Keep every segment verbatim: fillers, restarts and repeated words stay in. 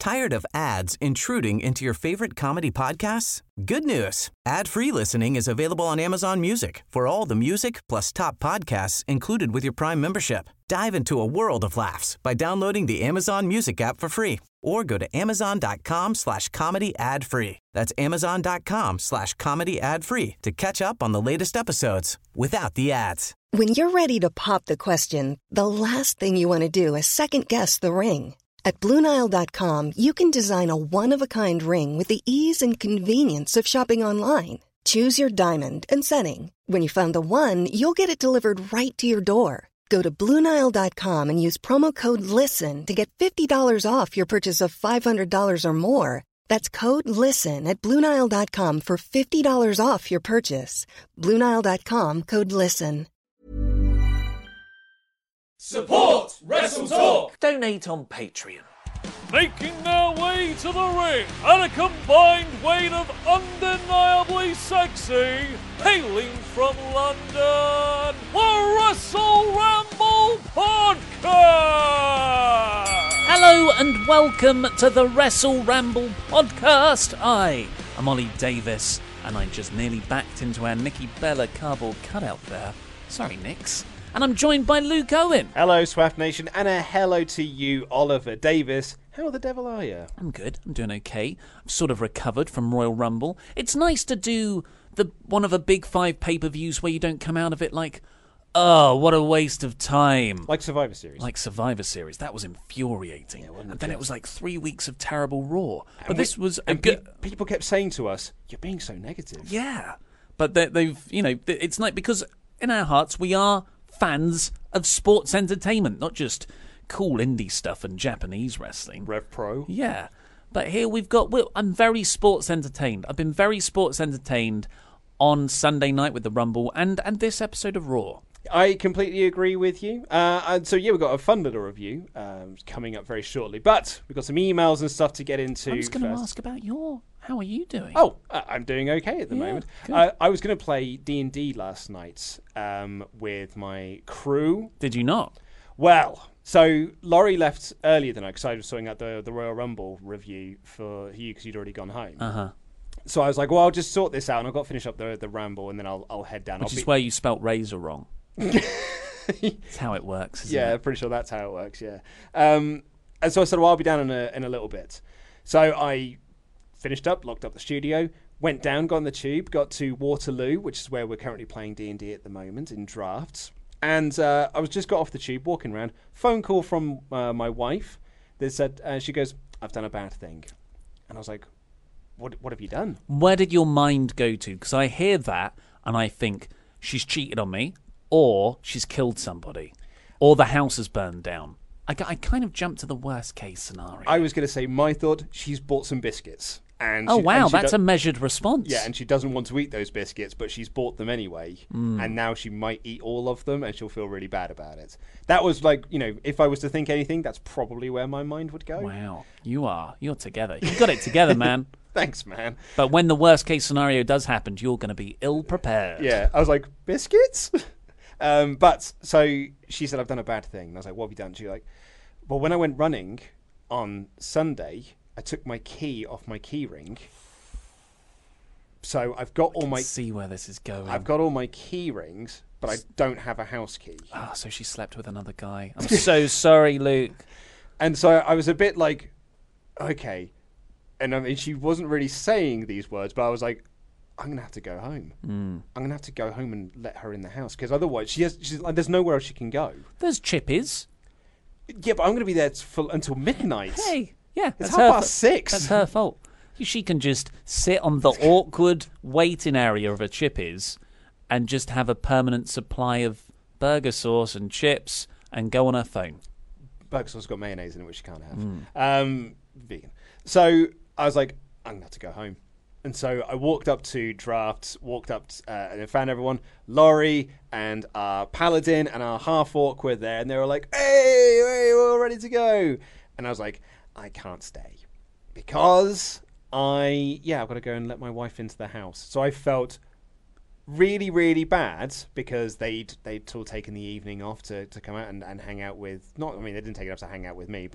Tired of ads intruding into your favorite comedy podcasts? Good news. Ad-free listening is available on Amazon Music for all the music plus top podcasts included with your Prime membership. Dive into a world of laughs by downloading the Amazon Music app for free or go to amazon.com slash comedy ad free. That's amazon.com slash comedy ad free to catch up on the latest episodes without the ads. When you're ready to pop the question, the last thing you want to do is second guess the ring. At Blue Nile dot com, you can design a one-of-a-kind ring with the ease and convenience of shopping online. Choose your diamond and setting. When you find the one, you'll get it delivered right to your door. Go to Blue Nile dot com and use promo code LISTEN to get fifty dollars off your purchase of five hundred dollars or more. That's code LISTEN at Blue Nile dot com for fifty dollars off your purchase. Blue Nile dot com, code LISTEN. Support Wrestle Talk! Donate on Patreon. Making their way to the ring at a combined weight of undeniably sexy, hailing from London, the Wrestle Ramble Podcast! Hello and welcome to the Wrestle Ramble Podcast. I am Ollie Davis, and I just nearly backed into our Nikki Bella cardboard cutout there. Sorry, Nix. And I'm joined by Luke Owen. Hello, Swaff Nation, and a hello to you, Oliver Davis. How the devil are you? I'm good. I'm doing okay. I've sort of recovered from Royal Rumble. It's nice to do the one of the big five pay-per-views where you don't come out of it like, oh, what a waste of time. Like Survivor Series. Like Survivor Series. That was infuriating. Yeah, and then it was like three weeks of terrible Raw. And but we, this was a and good... pe- people kept saying to us, you're being so negative. Yeah. But they, they've, you know, it's like, because in our hearts we are fans of sports entertainment, not just cool indie stuff and Japanese wrestling. Rev Pro. Yeah. But here we've got, well, I'm very sports entertained. I've been very sports entertained on Sunday night with the Rumble and, and this episode of Raw. I completely agree with you. Uh, and so, yeah, we've got a fun little review um, coming up very shortly. But we've got some emails and stuff to get into. I was going to first. ask about your... How are you doing? Oh, uh, I'm doing okay at the Yeah, moment. good. Uh, I was going to play D and D last night um, with my crew. Did you not? Well, so Laurie left earlier than I, because I was sorting out the, the Royal Rumble review for you, because you'd already gone home. Uh-huh. So I was like, well, I'll just sort this out, and I've got to finish up the, the Ramble, and then I'll I'll head down. Which I'll is be- where you spelt razor wrong. That's how it works, isn't yeah, it? I'm pretty sure that's how it works, yeah. Um, and so I said, well, I'll be down in a, in a little bit. So I finished up, locked up the studio, went down, got on the tube, got to Waterloo, which is where we're currently playing D and D at the moment, in drafts. And uh, I was just got off the tube, walking around, phone call from uh, my wife that said, uh, she goes, I've done a bad thing. And I was like, what, what have you done? Where did your mind go to? Because I hear that and I think she's cheated on me, or she's killed somebody, or the house has burned down. I, I kind of jumped to the worst case scenario. I was going to say, my thought, she's bought some biscuits. And oh, she, wow, and she that's do- a measured response. Yeah, and she doesn't want to eat those biscuits, but she's bought them anyway. Mm. And now she might eat all of them, and she'll feel really bad about it. That was like, you know, if I was to think anything, that's probably where my mind would go. Wow, you are. You're together. You got it together, man. Thanks, man. But when the worst case scenario does happen, you're going to be ill prepared. Yeah, I was like, biscuits? um, but, so she said, I've done a bad thing. And I was like, what have you done? She was like, well, when I went running on Sunday, I took my key off my key ring. So I've got all my... see where this is going. I've got all my key rings, but I don't have a house key. Ah, so she slept with another guy. I'm so sorry, Luke. And so I was a bit like, okay. And I mean, she wasn't really saying these words, but I was like, I'm going to have to go home. Mm. I'm going to have to go home and let her in the house, because otherwise she has, she's like, there's nowhere else she can go. There's Chippies. Yeah, but I'm going to be there for, until midnight. Hey, yeah. It's that's half her past fa- six. That's her fault. She can just sit on the awkward waiting area of a Chippies and just have a permanent supply of burger sauce and chips and go on her phone. Burger sauce got mayonnaise in it, which you can't have. Mm. Um, vegan. So I was like, I'm going to have to go home. And so I walked up to drafts, walked up to, uh, and found everyone. Laurie and our paladin and our half-orc were there, and they were like, hey, hey, we're all ready to go. And I was like, I can't stay. Because I, yeah, I've got to go and let my wife into the house. So I felt really, really bad because they'd they'd all taken the evening off to, to come out and, and hang out with, not, I mean, they didn't take it off to hang out with me, but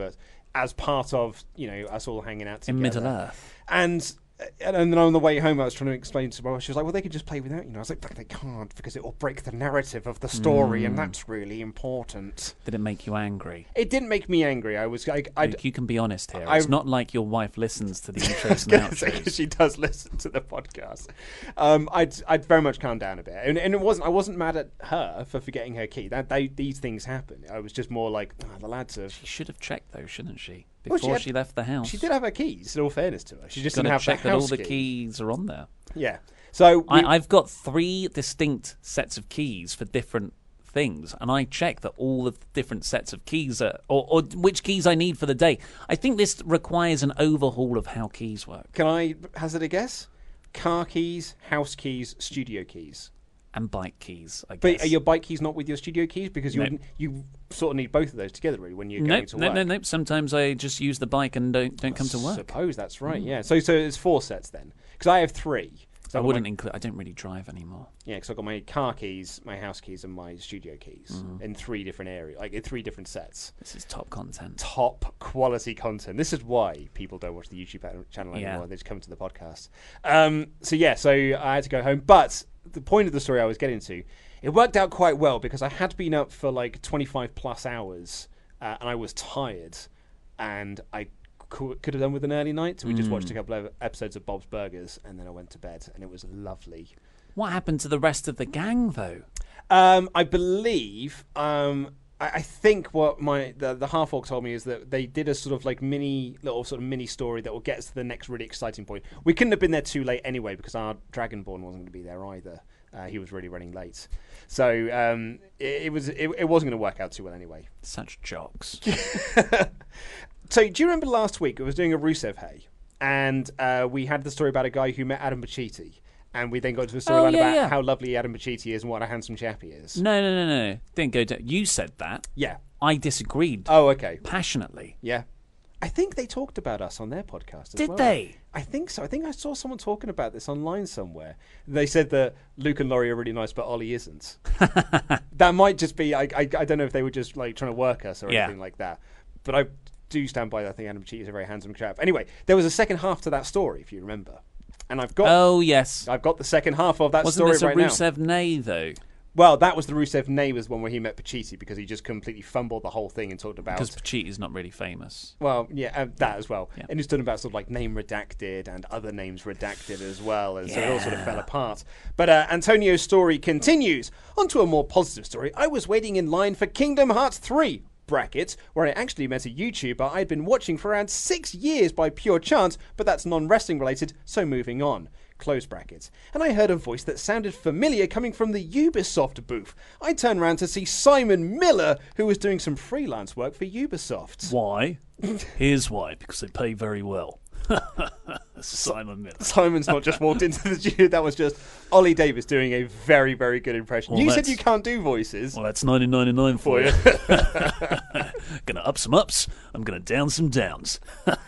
as part of, you know, us all hanging out together. In Middle Earth. And... And then on the way home, I was trying to explain to my wife. She was like, well, they could just play without you. And I was like, but they can't, because it will break the narrative of the story, mm. and that's really important. Did it make you angry? It didn't make me angry. I was like... I'd, Luke, you can be honest here. I, it's not like your wife listens to the intros and outros. She does listen to the podcast. Um, I'd I'd very much calmed down a bit. And, and it wasn't. I wasn't mad at her for forgetting her key. That they, These things happen. I was just more like, oh, the lads have... She should have checked, though, shouldn't she? Well, Before she, she, had, left the house. She did have her keys, in all fairness to her. She just Gotta didn't have check the that house all the key. keys are on there. Yeah. So we, I, I've got three distinct sets of keys for different things, and I check that all the different sets of keys are, or, or which keys I need for the day. I think this requires an overhaul of how keys work. Can I hazard a guess? Car keys, house keys, studio keys. And bike keys, I guess. But are your bike keys not with your studio keys? Because you No. would, you sort of need both of those together, really, when you're Nope, going to no, work. no, no. Sometimes I just use the bike and don't don't come to I work. suppose that's right, yeah. So so it's four sets then. Because I have three. So I I've got wouldn't my- include. I don't really drive anymore. Yeah, because I've got my car keys, my house keys, and my studio keys Mm-hmm. in three different areas, like in three different sets. This is top content. Top quality content. This is why people don't watch the YouTube pa- channel Yeah. anymore. They just come to the podcast. Um, so yeah, so I had to go home. But the point of the story I was getting to, it worked out quite well because I had been up for like twenty-five plus hours, uh, and I was tired, and I cou- could have done with an early night. So we just watched a couple of episodes of Bob's Burgers, and then I went to bed, and it was lovely. What happened to the rest of the gang, though? Um, I believe, um, I, I think what my the, the half orc told me is that they did a sort of like mini little sort of mini story that will get us to the next really exciting point. We couldn't have been there too late anyway because our Dragonborn wasn't going to be there either. Uh, he was really running late, so um, it, it was it, it wasn't going to work out too well anyway. Such jocks. So do you remember last week I was doing a Rusev Hay, and uh, we had the story about a guy who met Adam Pacitti. And we then got to the storyline Oh, yeah, about yeah. how lovely Adam Pacitti is and what a handsome chap he is. No, no, no, no. Didn't go down. You said that. Yeah. I disagreed Oh, okay. passionately. Yeah. I think they talked about us on their podcast as Did well. they? I think so. I think I saw someone talking about this online somewhere. They said that Luke and Laurie are really nice, but Ollie isn't. That might just be... I, I I don't know if they were just like trying to work us or Yeah. anything like that. But I do stand by that. I think Adam Pacitti is a very handsome chap. Anyway, there was a second half to that story, if you remember. And I've got... Oh, yes. I've got the second half of that Wasn't story this a right now. Rusev Nay, though? Well, that was the Rusev Neighbours one where he met Pacitti because he just completely fumbled the whole thing and talked about... Because Pachiti's not really famous. Well, yeah, uh, that as well. Yeah. And he's talking about sort of like name redacted and other names redacted as well. And so it all sort of fell apart. But uh, Antonio's story continues. On to a more positive story. I was waiting in line for Kingdom Hearts three. Brackets, where I actually met a YouTuber I'd been watching for around six years by pure chance, but that's non-wrestling related, so moving on. Close brackets. And I heard a voice that sounded familiar coming from the Ubisoft booth. I turned around to see Simon Miller, who was doing some freelance work for Ubisoft. Why? Here's why. Because they pay very well. Simon Miller. Simon's not just walked into the studio, that was just Ollie Davis doing a very, very good impression. Well, you said that's- you can't do voices. Well, that's nineteen ninety-nine for you. Gonna up some ups. I'm gonna down some downs.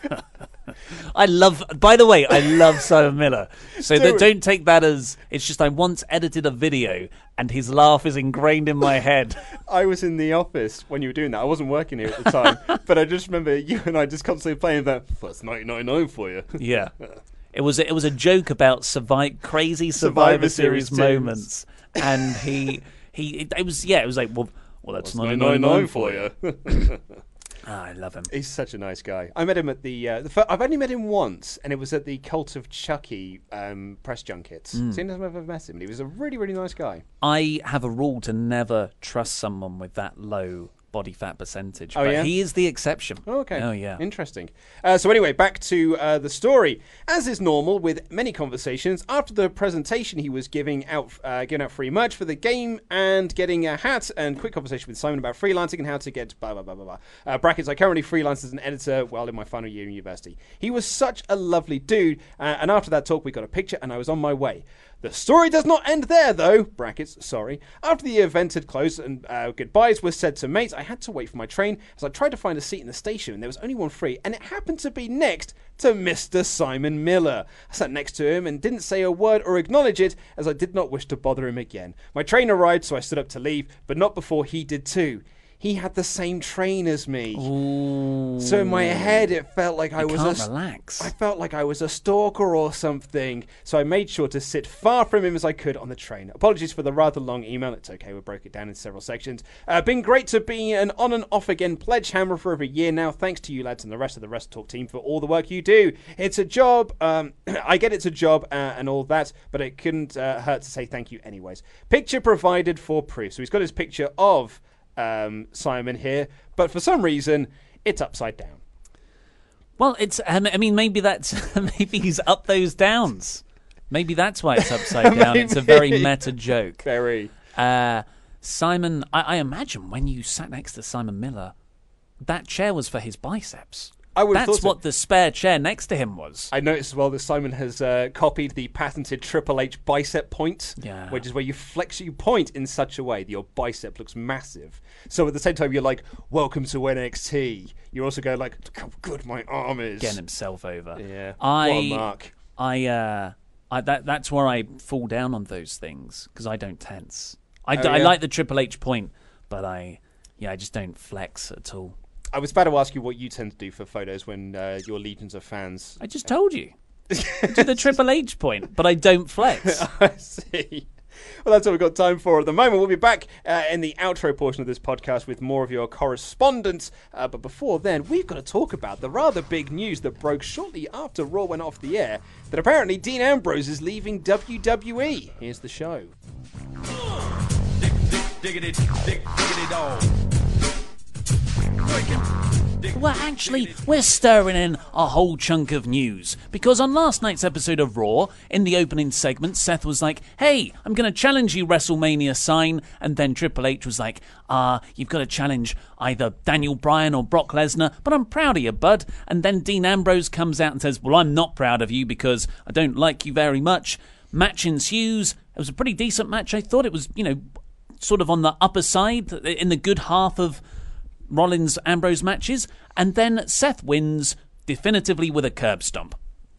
I love. By the way, I love Simon Miller. So Do that, it. don't take that as. It's just I once edited a video and his laugh is ingrained in my head. I was in the office when you were doing that. I wasn't working here at the time, but I just remember you and I just constantly playing that. Well, it's nineteen ninety-nine for you. Yeah, it was. It was a joke about survive crazy Survivor, Survivor Series, Series moments, and he he. It, it was yeah. It was like well, well that's It's nineteen ninety-nine for you. you. Ah, I love him. He's such a nice guy. I met him at the. Uh, the fir- I've only met him once, and it was at the Cult of Chucky um, press junket. Mm. Seen time I've ever met him. He was a really, really nice guy. I have a rule to never trust someone with that low body fat percentage. Oh, but yeah? he is the exception. Oh, okay. Oh, yeah. Interesting. Uh, so anyway, back to uh, the story. As is normal with many conversations, after the presentation he was giving out uh, giving out free merch for the game and getting a hat and quick conversation with Simon about freelancing and how to get blah, blah, blah, blah, blah. Uh, brackets, I currently freelance as an editor while in my final year in university. He was such a lovely dude. Uh, and after that talk, we got a picture and I was on my way. The story does not end there, though. Brackets, sorry. After the event had closed and uh, goodbyes were said to mates, I had to wait for my train as I tried to find a seat in the station, and there was only one free, and it happened to be next to Mister Simon Miller. I sat next to him and didn't say a word or acknowledge it, as I did not wish to bother him again. My train arrived, so I stood up to leave, but not before he did too. he had the same train as me. Ooh. So in my head, it felt like I You was can't a relax. I felt like I was a stalker or something. So I made sure to sit far from him as I could on the train. Apologies for the rather long email. It's okay. We broke it down in several sections. Uh, been great to be an on and off again Pledgehammer for over a year now. Thanks to you lads and the rest of the Wrestle Talk team for all the work you do. It's a job. Um, I get it's a job uh, and all that, but it couldn't uh, hurt to say thank you anyways. Picture provided for proof. So he's got his picture of um, Simon here, but for some reason it's upside down. Well, it's. Um, I mean, maybe that's maybe he's up those downs. Maybe that's why it's upside down. It's a very meta joke. Very. Uh, Simon, I, I imagine when you sat next to Simon Miller, that chair was for his biceps. I would have That's thought so. what the spare chair next to him was. I noticed as well that Simon has uh, copied the patented Triple H bicep point, Yeah. which is where you flex, you point in such a way that your bicep looks massive. So at the same time, you're like, welcome to N X T. You also go like, look how good my arm is. Getting himself over. Yeah. I, what a mark. I, uh, I that that's where I fall down on those things because I don't tense. I, Oh, d- I yeah? like the Triple H point, but I, yeah, I just don't flex at all. I was about to ask you what you tend to do for photos when uh, your legions of fans. I just told you. I do the Triple H point, but I don't flex. I see. Well, that's all we've got time for at the moment. We'll be back uh, in the outro portion of this podcast with more of your correspondence. Uh, but before then, we've got to talk about the rather big news that broke shortly after Raw went off the air, that apparently Dean Ambrose is leaving W W E. Here's the show. Diggity, dig, diggity dog. Well, actually, we're stirring in a whole chunk of news. Because on last night's episode of Raw, in the opening segment, Seth was like, hey, I'm going to challenge you, WrestleMania sign. And then Triple H was like, ah, uh, you've got to challenge either Daniel Bryan or Brock Lesnar, but I'm proud of you, bud. And then Dean Ambrose comes out and says, well, I'm not proud of you because I don't like you very much. Match ensues. It was a pretty decent match. I thought it was, you know, sort of on the upper side, in the good half of Rollins-Ambrose matches, and then Seth wins definitively with a curb stomp.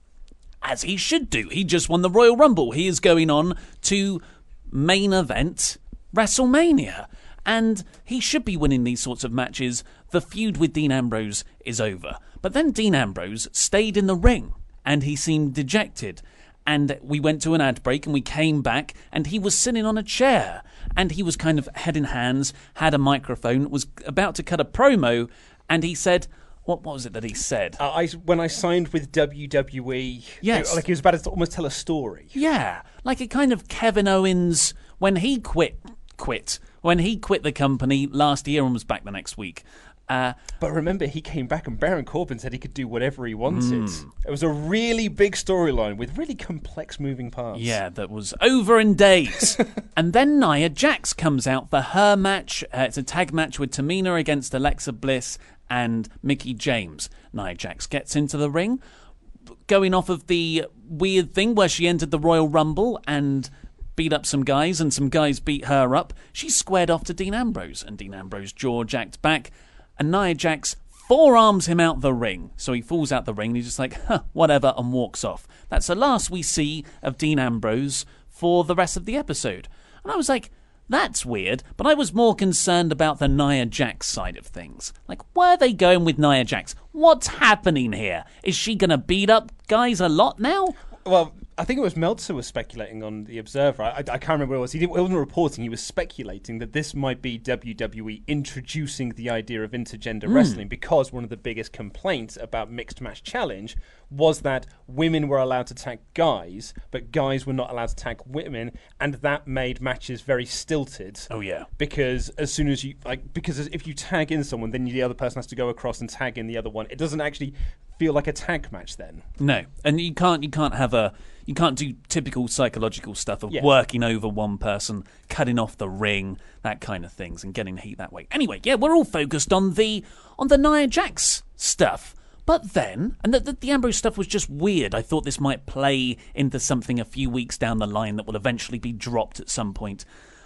As he should do. He just won the Royal Rumble. He is going on to main event WrestleMania. And he should be winning these sorts of matches. The feud with Dean Ambrose is over. But then Dean Ambrose stayed in the ring, and he seemed dejected. And we went to an ad break and we came back and he was sitting on a chair and he was kind of head in hands, had a microphone, was about to cut a promo, and he said, what, what was it that he said? Uh, I, when I signed with W W E, Yes. it- like he was about to almost tell a story. Yeah, like a kind of Kevin Owens when he quit, quit, when he quit the company last year and was back the next week. Uh, But remember, he came back and Baron Corbin said he could do whatever he wanted. Hmm. It was a really big storyline with really complex moving parts. Yeah, that was over in days. And then Nia Jax comes out for her match. Uh, it's a tag match with Tamina against Alexa Bliss and Mickie James. Nia Jax gets into the ring, going off of the weird thing where she entered the Royal Rumble and beat up some guys, and some guys beat her up. She squared off to Dean Ambrose, and Dean Ambrose jaw jacked back, and Nia Jax forearms him out the ring. So he falls out the ring, and he's just like, huh, whatever, and walks off. That's the last we see of Dean Ambrose for the rest of the episode. And I was like, that's weird, but I was more concerned about the Nia Jax side of things. Like, where are they going with Nia Jax? What's happening here? Is she going to beat up guys a lot now? Well, I think it was Meltzer was speculating on The Observer. I, I can't remember what it was. He, didn't, he wasn't reporting. He was speculating that this might be W W E introducing the idea of intergender Mm. wrestling, because one of the biggest complaints about Mixed Match Challenge was that women were allowed to tag guys, but guys were not allowed to tag women, and that made matches very stilted. Oh, yeah. Because as soon as you like, because if you tag in someone, then the other person has to go across and tag in the other one. It doesn't actually feel like a tag match then. No, and you can't you can't have a you can't do typical psychological stuff of Yeah. working over one person, cutting off the ring, that kind of things, and getting heat that way. Anyway, yeah, we're all focused on the on the Nia Jax stuff. But then, and the, the, the Ambrose stuff was just weird. I thought this might play into something a few weeks down the line that will eventually be dropped at some point.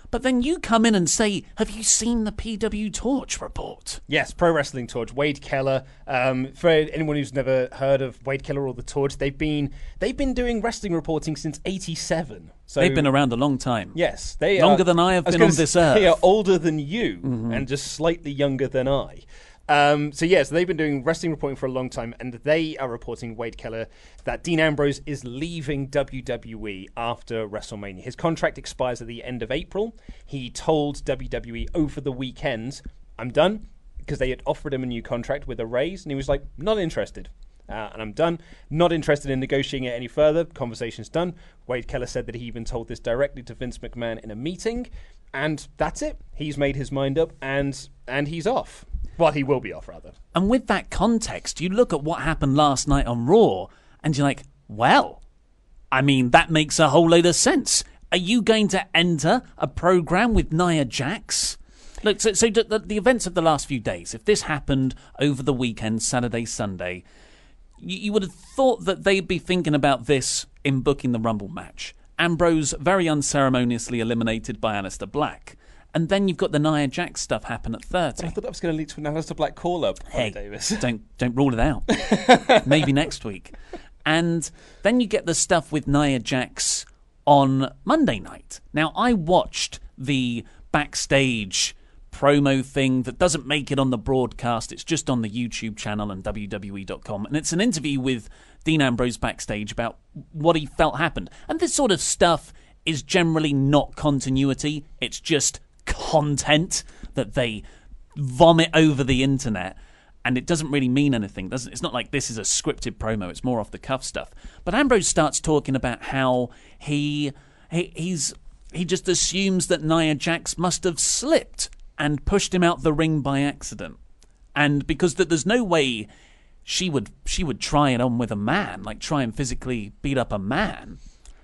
But then you come in and say, have you seen the P W Torch report? Yes, Pro Wrestling Torch, Wade Keller. Um, for anyone who's never heard of Wade Keller or the Torch, they've been they've been doing wrestling reporting since eighty-seven. So They've been around a long time. yes, they Longer are, than I have I was been gonna on this say, earth. They are older than you and just slightly younger than I. Um, so yes, they've been doing wrestling reporting for a long time, and they are reporting, Wade Keller, that Dean Ambrose is leaving W W E after WrestleMania. His contract expires at the end of April. He told W W E over the weekend, I'm done, because they had offered him a new contract with a raise, and he was like, not interested. Uh, and I'm done. Not interested in negotiating it any further. Conversation's done. Wade Keller said that he even told this directly to Vince McMahon in a meeting, and that's it. He's made his mind up, and and he's off. Well, he will be off, rather. And with that context, you look at what happened last night on Raw, and you're like, well, I mean, that makes a whole load of sense. Are you going to enter a program with Nia Jax? Look, so, so the, the events of the last few days, if this happened over the weekend, Saturday, Sunday, you, you would have thought that they'd be thinking about this in booking the Rumble match. Ambrose very unceremoniously eliminated by Aleister Black. And then you've got the Nia Jax stuff happen at thirty. I thought that was going to lead to an Aleister Black call-up. Hey, Davis. don't don't rule it out. Maybe next week. And then you get the stuff with Nia Jax on Monday night. Now, I watched the backstage promo thing that doesn't make it on the broadcast. It's just on the YouTube channel and W W E dot com. And it's an interview with Dean Ambrose backstage about what he felt happened. And this sort of stuff is generally not continuity. It's just content that they vomit over the internet, and it doesn't really mean anything. Doesn't it's not like this is a scripted promo. It's more off the cuff stuff. But Ambrose starts talking about how he, he he's he just assumes that Nia Jax must have slipped and pushed him out the ring by accident, and because that there's no way she would she would try it on with a man, like try and physically beat up a man.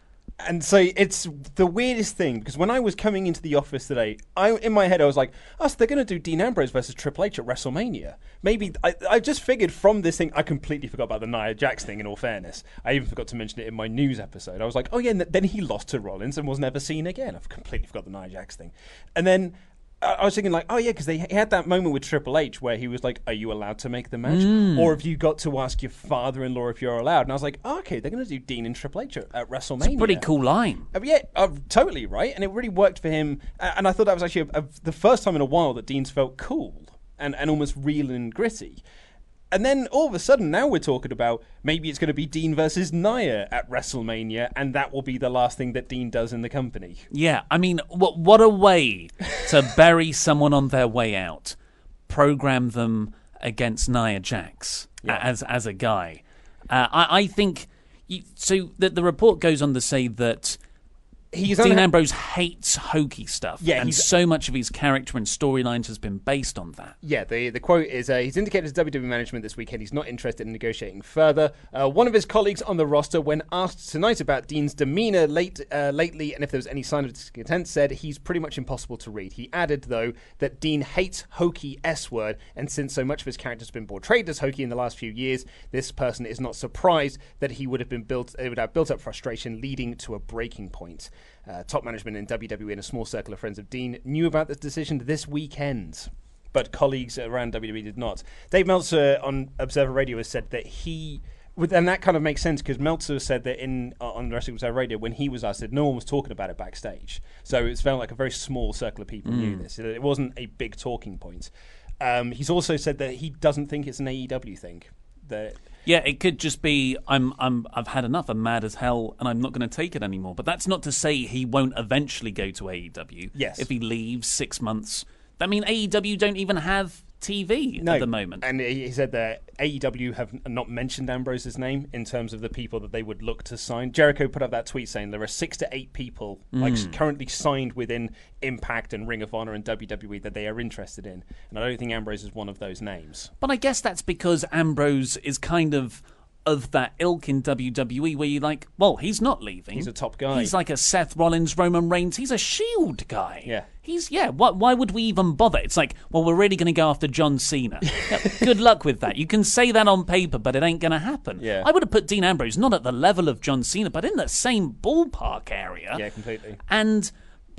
And so it's the weirdest thing, because when I was coming into the office today, I in my head I was like, oh, so they're going to do Dean Ambrose versus Triple H at WrestleMania. Maybe, I, I just figured from this thing, I completely forgot about the Nia Jax thing, in all fairness. I even forgot to mention it in my news episode. I was like, oh yeah, and then he lost to Rollins and was never seen again. I've completely forgot the Nia Jax thing. And then I was thinking like, oh yeah, because they he had that moment with Triple H where he was like, are you allowed to make the match? Mm. Or have you got to ask your father-in-law if you're allowed? And I was like, oh, okay, they're going to do Dean and Triple H at, at WrestleMania. It's a pretty cool line. Uh, yeah, uh, totally, right? And it really worked for him. Uh, and I thought that was actually a, a, the first time in a while that Dean's felt cool and, and almost real and gritty. And then all of a sudden, now we're talking about maybe it's going to be Dean versus Nia at WrestleMania, and that will be the last thing that Dean does in the company. Yeah, I mean, what what a way to bury someone on their way out. Program them against Nia Jax yeah. as as a guy. Uh, I, I think, you, so the, the report goes on to say that He's Dean unha- Ambrose hates hokey stuff, yeah, and so much of his character and storylines has been based on that. Yeah, the the quote is, uh, he's indicated to W W E management this weekend he's not interested in negotiating further. Uh, one of his colleagues on the roster, when asked tonight about Dean's demeanour late uh, lately and if there was any sign of discontent, said he's pretty much impossible to read. He added, though, that Dean hates hokey S-word, and since so much of his character has been portrayed as hokey in the last few years, this person is not surprised that he would have been built, it would have built up frustration, leading to a breaking point. Uh, top management in W W E and a small circle of friends of Dean knew about this decision this weekend, but colleagues around W W E did not. Dave Meltzer on Observer Radio has said that he, and that kind of makes sense because Meltzer said that in uh, on Wrestling Observer Radio when he was asked that no one was talking about it backstage, so it felt like a very small circle of people mm. knew this. It wasn't a big talking point. Um, he's also said that he doesn't think it's an A E W thing. That Yeah, it could just be I'm I'm I've had enough. I'm mad as hell, and I'm not going to take it anymore. But that's not to say he won't eventually go to A E W. Yes, if he leaves six months. I mean, A E W don't even have T V no, at the moment. And he said that A E W have not mentioned Ambrose's name in terms of the people that they would look to sign. Jericho put up that tweet saying there are six to eight people mm. like currently signed within Impact and Ring of Honor and W W E that they are interested in. And I don't think Ambrose is one of those names. But I guess that's because Ambrose is kind of of that ilk in W W E where you're like, well, he's not leaving. He's a top guy. He's like a Seth Rollins, Roman Reigns. He's a Shield guy. Yeah. He's, yeah, why, why would we even bother? It's like, well, we're really going to go after John Cena. Good luck with that. You can say that on paper, but it ain't going to happen. Yeah. I would have put Dean Ambrose not at the level of John Cena, but in the same ballpark area. Yeah, completely. And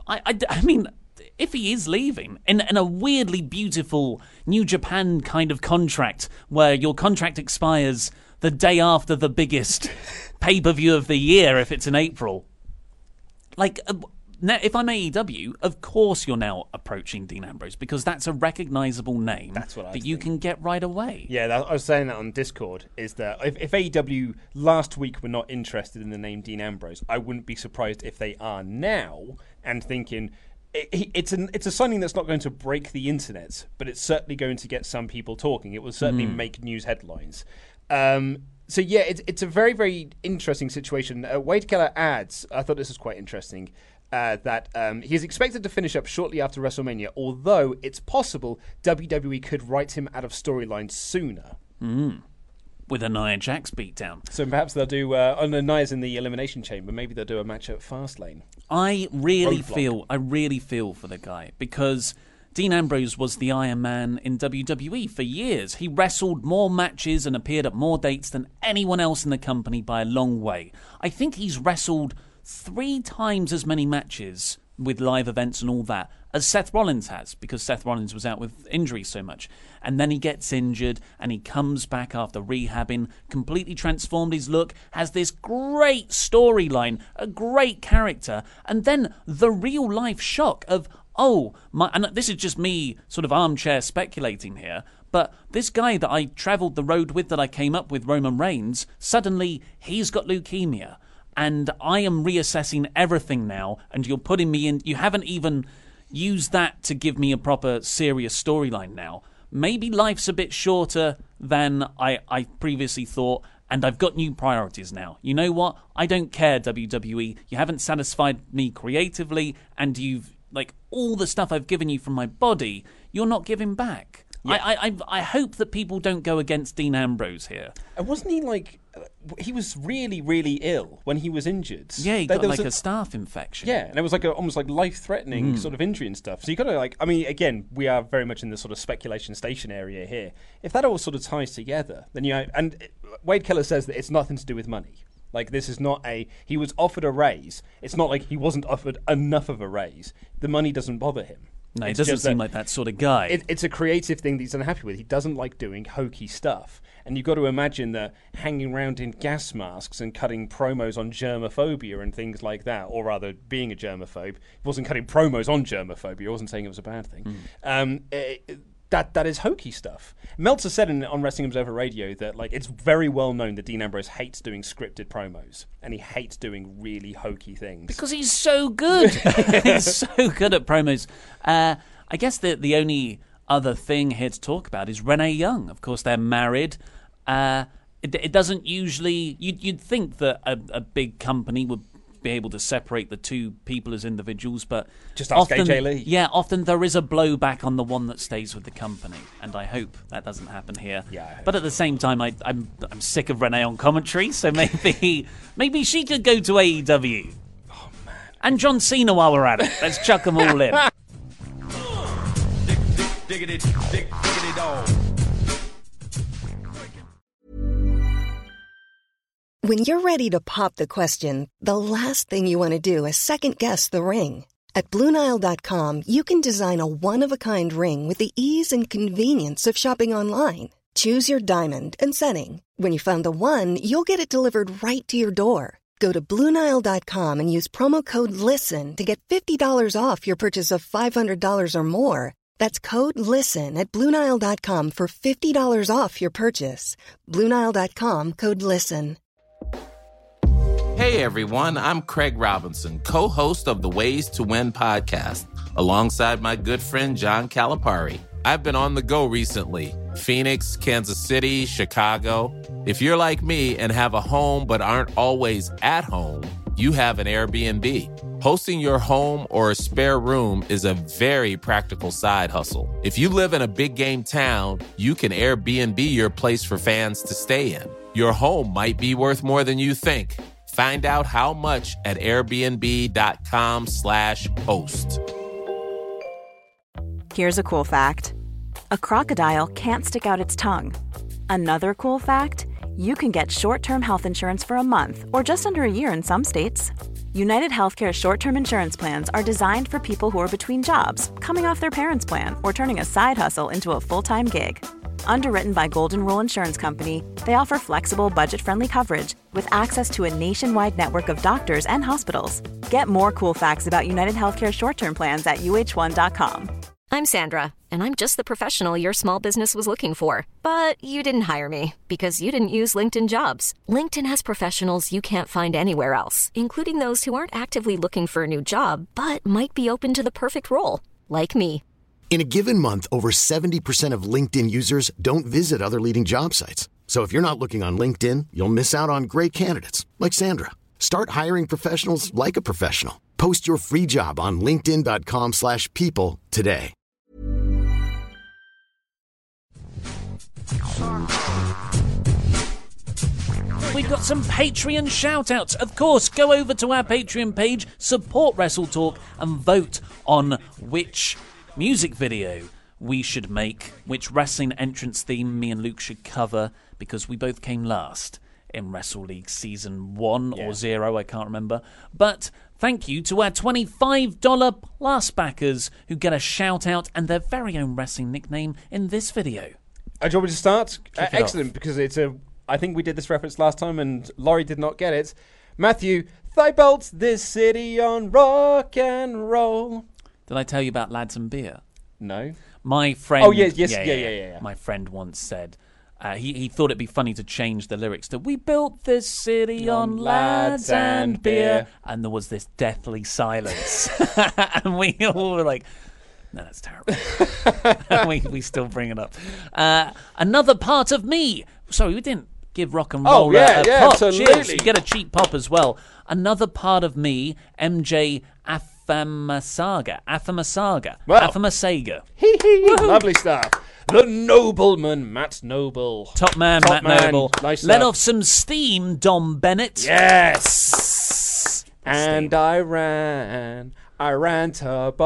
I, I, I mean, if he is leaving in, in a weirdly beautiful New Japan kind of contract where your contract expires the day after the biggest pay-per-view of the year if it's in April. Like, uh, now, if I'm A E W, of course you're now approaching Dean Ambrose because that's a recognizable name that's what I that you thinking. can get right away. Yeah, that, I was saying that on Discord, is that if, if A E W last week were not interested in the name Dean Ambrose, I wouldn't be surprised if they are now and thinking... It, it's an it's a signing that's not going to break the internet, but it's certainly going to get some people talking. It will certainly mm. make news headlines. Um, so yeah, it's it's a very very interesting situation. Uh, Wade Keller adds, I thought this was quite interesting, uh, that um, he is expected to finish up shortly after WrestleMania. Although it's possible W W E could write him out of storyline sooner. Mm. With a Nia Jax beatdown. So perhaps they'll do, uh, oh no, Nia's in the Elimination Chamber, maybe they'll do a match at Fastlane. I really Roadblock. feel, I really feel for the guy, because Dean Ambrose was the Iron Man in W W E for years. He wrestled more matches and appeared at more dates than anyone else in the company by a long way. I think he's wrestled three times as many matches with live events and all that as Seth Rollins has, because Seth Rollins was out with injury so much. And then he gets injured and he comes back after rehabbing, completely transformed his look, has this great storyline, a great character, and then the real life shock of, oh, my, and this is just me sort of armchair speculating here, but this guy that I travelled the road with, that I came up with, Roman Reigns, suddenly he's got leukemia. And I am reassessing everything now, and you're putting me in... You haven't even used that to give me a proper serious storyline now. Maybe life's a bit shorter than I, I previously thought, and I've got new priorities now. You know what? I don't care, W W E. You haven't satisfied me creatively, and you've... Like, all the stuff I've given you from my body, you're not giving back. Yeah. I, I, I hope that people don't go against Dean Ambrose here. And wasn't he like... He was really, really ill when he was injured. Yeah, he got there like a, a staph infection. Yeah, and it was like a, almost like life-threatening mm. sort of injury and stuff. So you got to like... I mean, again, we are very much in the sort of speculation station area here. If that all sort of ties together, then you know... And Wade Keller says that it's nothing to do with money. Like, this is not a... He was offered a raise. It's not like he wasn't offered enough of a raise. The money doesn't bother him. No, he it's doesn't seem a, like that sort of guy. It, it's a creative thing that he's unhappy with. He doesn't like doing hokey stuff. And you've got to imagine that hanging around in gas masks and cutting promos on germophobia and things like that, or rather being a germaphobe, he wasn't cutting promos on germophobia, he wasn't saying it was a bad thing. Mm. Um, it, that that is hokey stuff. Meltzer said in, on Wrestling Observer Radio that like it's very well known that Dean Ambrose hates doing scripted promos, and he hates doing really hokey things. Because he's so good. He's so good at promos. Uh, I guess the the only other thing here to talk about is Renee Young. Of course, they're married. Uh, it, it doesn't usually... You'd, you'd think that a, a big company would be able to separate the two people as individuals, but... Just ask often, A J Lee. Yeah, often there is a blowback on the one that stays with the company, and I hope that doesn't happen here. Yeah, but at the same time, I, I'm I'm sick of Renee on commentary, so maybe maybe she could go to A E W. Oh, man. And John Cena while we're at it. Let's chuck them all in. Diggity, dig, diggity dog. When you're ready to pop the question, the last thing you want to do is second-guess the ring. At Blue Nile dot com, you can design a one-of-a-kind ring with the ease and convenience of shopping online. Choose your diamond and setting. When you find the one, you'll get it delivered right to your door. Go to Blue Nile dot com and use promo code LISTEN to get fifty dollars off your purchase of five hundred dollars or more. That's code LISTEN at Blue Nile dot com for fifty dollars off your purchase. Blue Nile dot com, code LISTEN. Hey everyone, I'm Craig Robinson, co-host of the Ways to Win podcast, alongside my good friend John Calipari. I've been on the go recently. Phoenix, Kansas City, Chicago. If you're like me and have a home but aren't always at home, you have an Airbnb. Hosting your home or a spare room is a very practical side hustle. If you live in a big game town, you can Airbnb your place for fans to stay in. Your home might be worth more than you think. Find out how much at airbnb.com slash host. Here's a cool fact. A crocodile can't stick out its tongue. Another cool fact, you can get short-term health insurance for a month or just under a year in some states. United Healthcare short-term insurance plans are designed for people who are between jobs, coming off their parents' plan, or turning a side hustle into a full-time gig. Underwritten by Golden Rule Insurance Company, they offer flexible, budget-friendly coverage with access to a nationwide network of doctors and hospitals. Get more cool facts about United Healthcare short-term plans at U H one dot com. I'm Sandra, and I'm just the professional your small business was looking for. But you didn't hire me because you didn't use LinkedIn Jobs. LinkedIn has professionals you can't find anywhere else, including those who aren't actively looking for a new job, but might be open to the perfect role, like me. In a given month, over seventy percent of LinkedIn users don't visit other leading job sites. So if you're not looking on LinkedIn, you'll miss out on great candidates like Sandra. Start hiring professionals like a professional. Post your free job on linkedin dot com slash people today. We've got some Patreon shout-outs. Of course, go over to our Patreon page, support Wrestle Talk, and vote on which music video we should make, which wrestling entrance theme me and Luke should cover, because we both came last in Wrestle League Season one yeah. or zero, I can't remember. But thank you to our twenty-five dollars plus backers who get a shout-out and their very own wrestling nickname in this video. Uh, do you want me to start? Uh, it excellent, off. because it's a. I think we did this reference last time and Laurie did not get it. Matthew, thigh belts this city on rock and roll. Did I tell you about Lads and Beer? No. My friend... Oh, yes, yes, yeah, yeah, yeah. yeah, yeah. My friend once said... Uh, he, he thought it'd be funny to change the lyrics to "We built this city on, on lads and beer. beer," and there was this deathly silence, and we all were like, "No, that's terrible." we we still bring it up. Uh, another part of me. Sorry, we didn't give rock and roll oh, yeah, a, a yeah, pop. absolutely. Cheers. You get a cheap pop as well. Another part of me, M J Afamasaga, Afamasaga, wow. Afamasaga. Hee hee, lovely stuff. The nobleman, Matt Noble. Top man, Top Matt man. Noble. Nice Let stuff. off some steam, Dom Bennett. Yes. And Steam. I ran, I ran to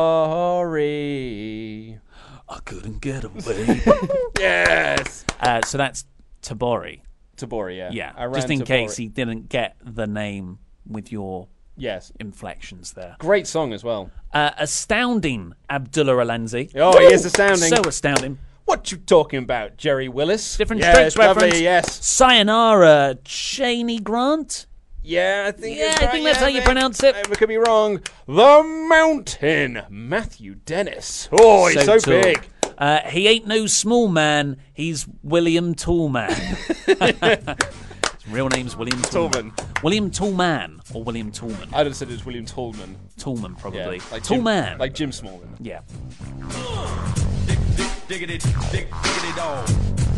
Bori. I couldn't get away. Yes. Uh, so that's Tabori. Tabori, yeah. Yeah, I ran just in to case Bori. he didn't get the name with your yes inflections there. Great song as well. Uh, astounding, Abdullah Alanzi. Oh, he is astounding. So astounding. What you talking about, Jerry Willis? Different yes, strokes lovely, reference. yes. Sayonara, Cheney Grant. Yeah, I think Yeah, it's I right, think that's yeah, how you pronounce it. I could be wrong. The Mountain, Matthew Dennis. Oh, he's so, tall. big. Uh, he ain't no small man. He's William Tallman. His real name's William Tallman. Tallman. William Tallman or William Tallman. I'd have said it was William Tallman. Tallman, probably. Yeah, like Tallman. Jim, like Jim Smallman. Yeah. Dig, dig, diggity, dig, diggity dog.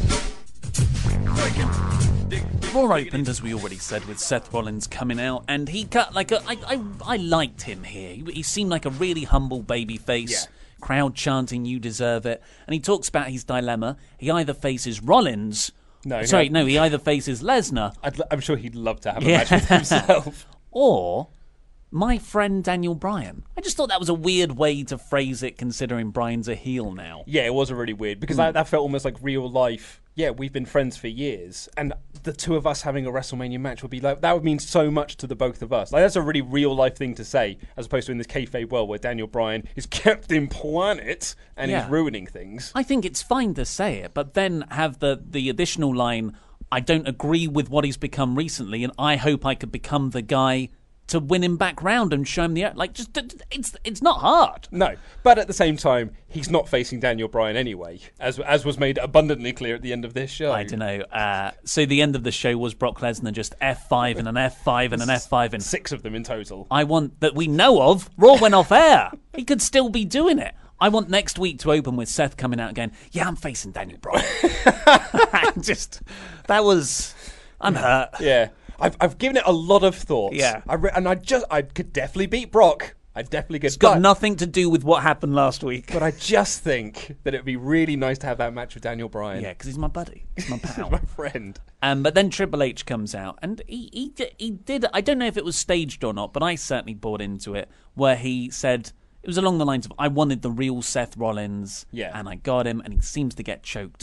Raw opened, as we already said, with Seth Rollins coming out, and he cut like a. I, I, I liked him here. He, he seemed like a really humble babyface. Yeah. Crowd chanting, "You deserve it." And he talks about his dilemma. He either faces Rollins. No, sorry, no. no. He either faces Lesnar. I'd, I'm sure he'd love to have a Yeah. match with himself. Or my friend Daniel Bryan. I just thought that was a weird way to phrase it, considering Bryan's a heel now. Yeah, it was a really weird because Hmm. that, that felt almost like real life. Yeah, we've been friends for years, and the two of us having a WrestleMania match would be like that would mean so much to the both of us. Like that's a really real life thing to say, as opposed to in this kayfabe world where Daniel Bryan is Captain Planet and Yeah. he's ruining things. I think it's fine to say it, but then have the, the additional line, "I don't agree with what he's become recently, and I hope I could become the guy to win him back round and show him the... Like, just, it's it's not hard. No, but at the same time, he's not facing Daniel Bryan anyway, as as was made abundantly clear at the end of this show. I don't know. Uh, so the end of the show was Brock Lesnar just F five and an F five and an F five and... Six of them in total. I want, that we know of, Raw went off air. He could still be doing it. I want next week to open with Seth coming out again. Yeah, I'm facing Daniel Bryan. Just, that was... I'm hurt. Yeah. I've I've given it a lot of thought. Yeah. I re- and I just I could definitely beat Brock. I definitely could. It's got but, nothing to do with what happened last week. But I just think that it'd be really nice to have that match with Daniel Bryan. Yeah, because he's my buddy. He's my He's pal. my friend. Um, but then Triple H comes out, and he, he di- he did. I don't know if it was staged or not, but I certainly bought into it. Where he said it was along the lines of, "I wanted the real Seth Rollins, Yeah. and I got him, and he seems to get choked up."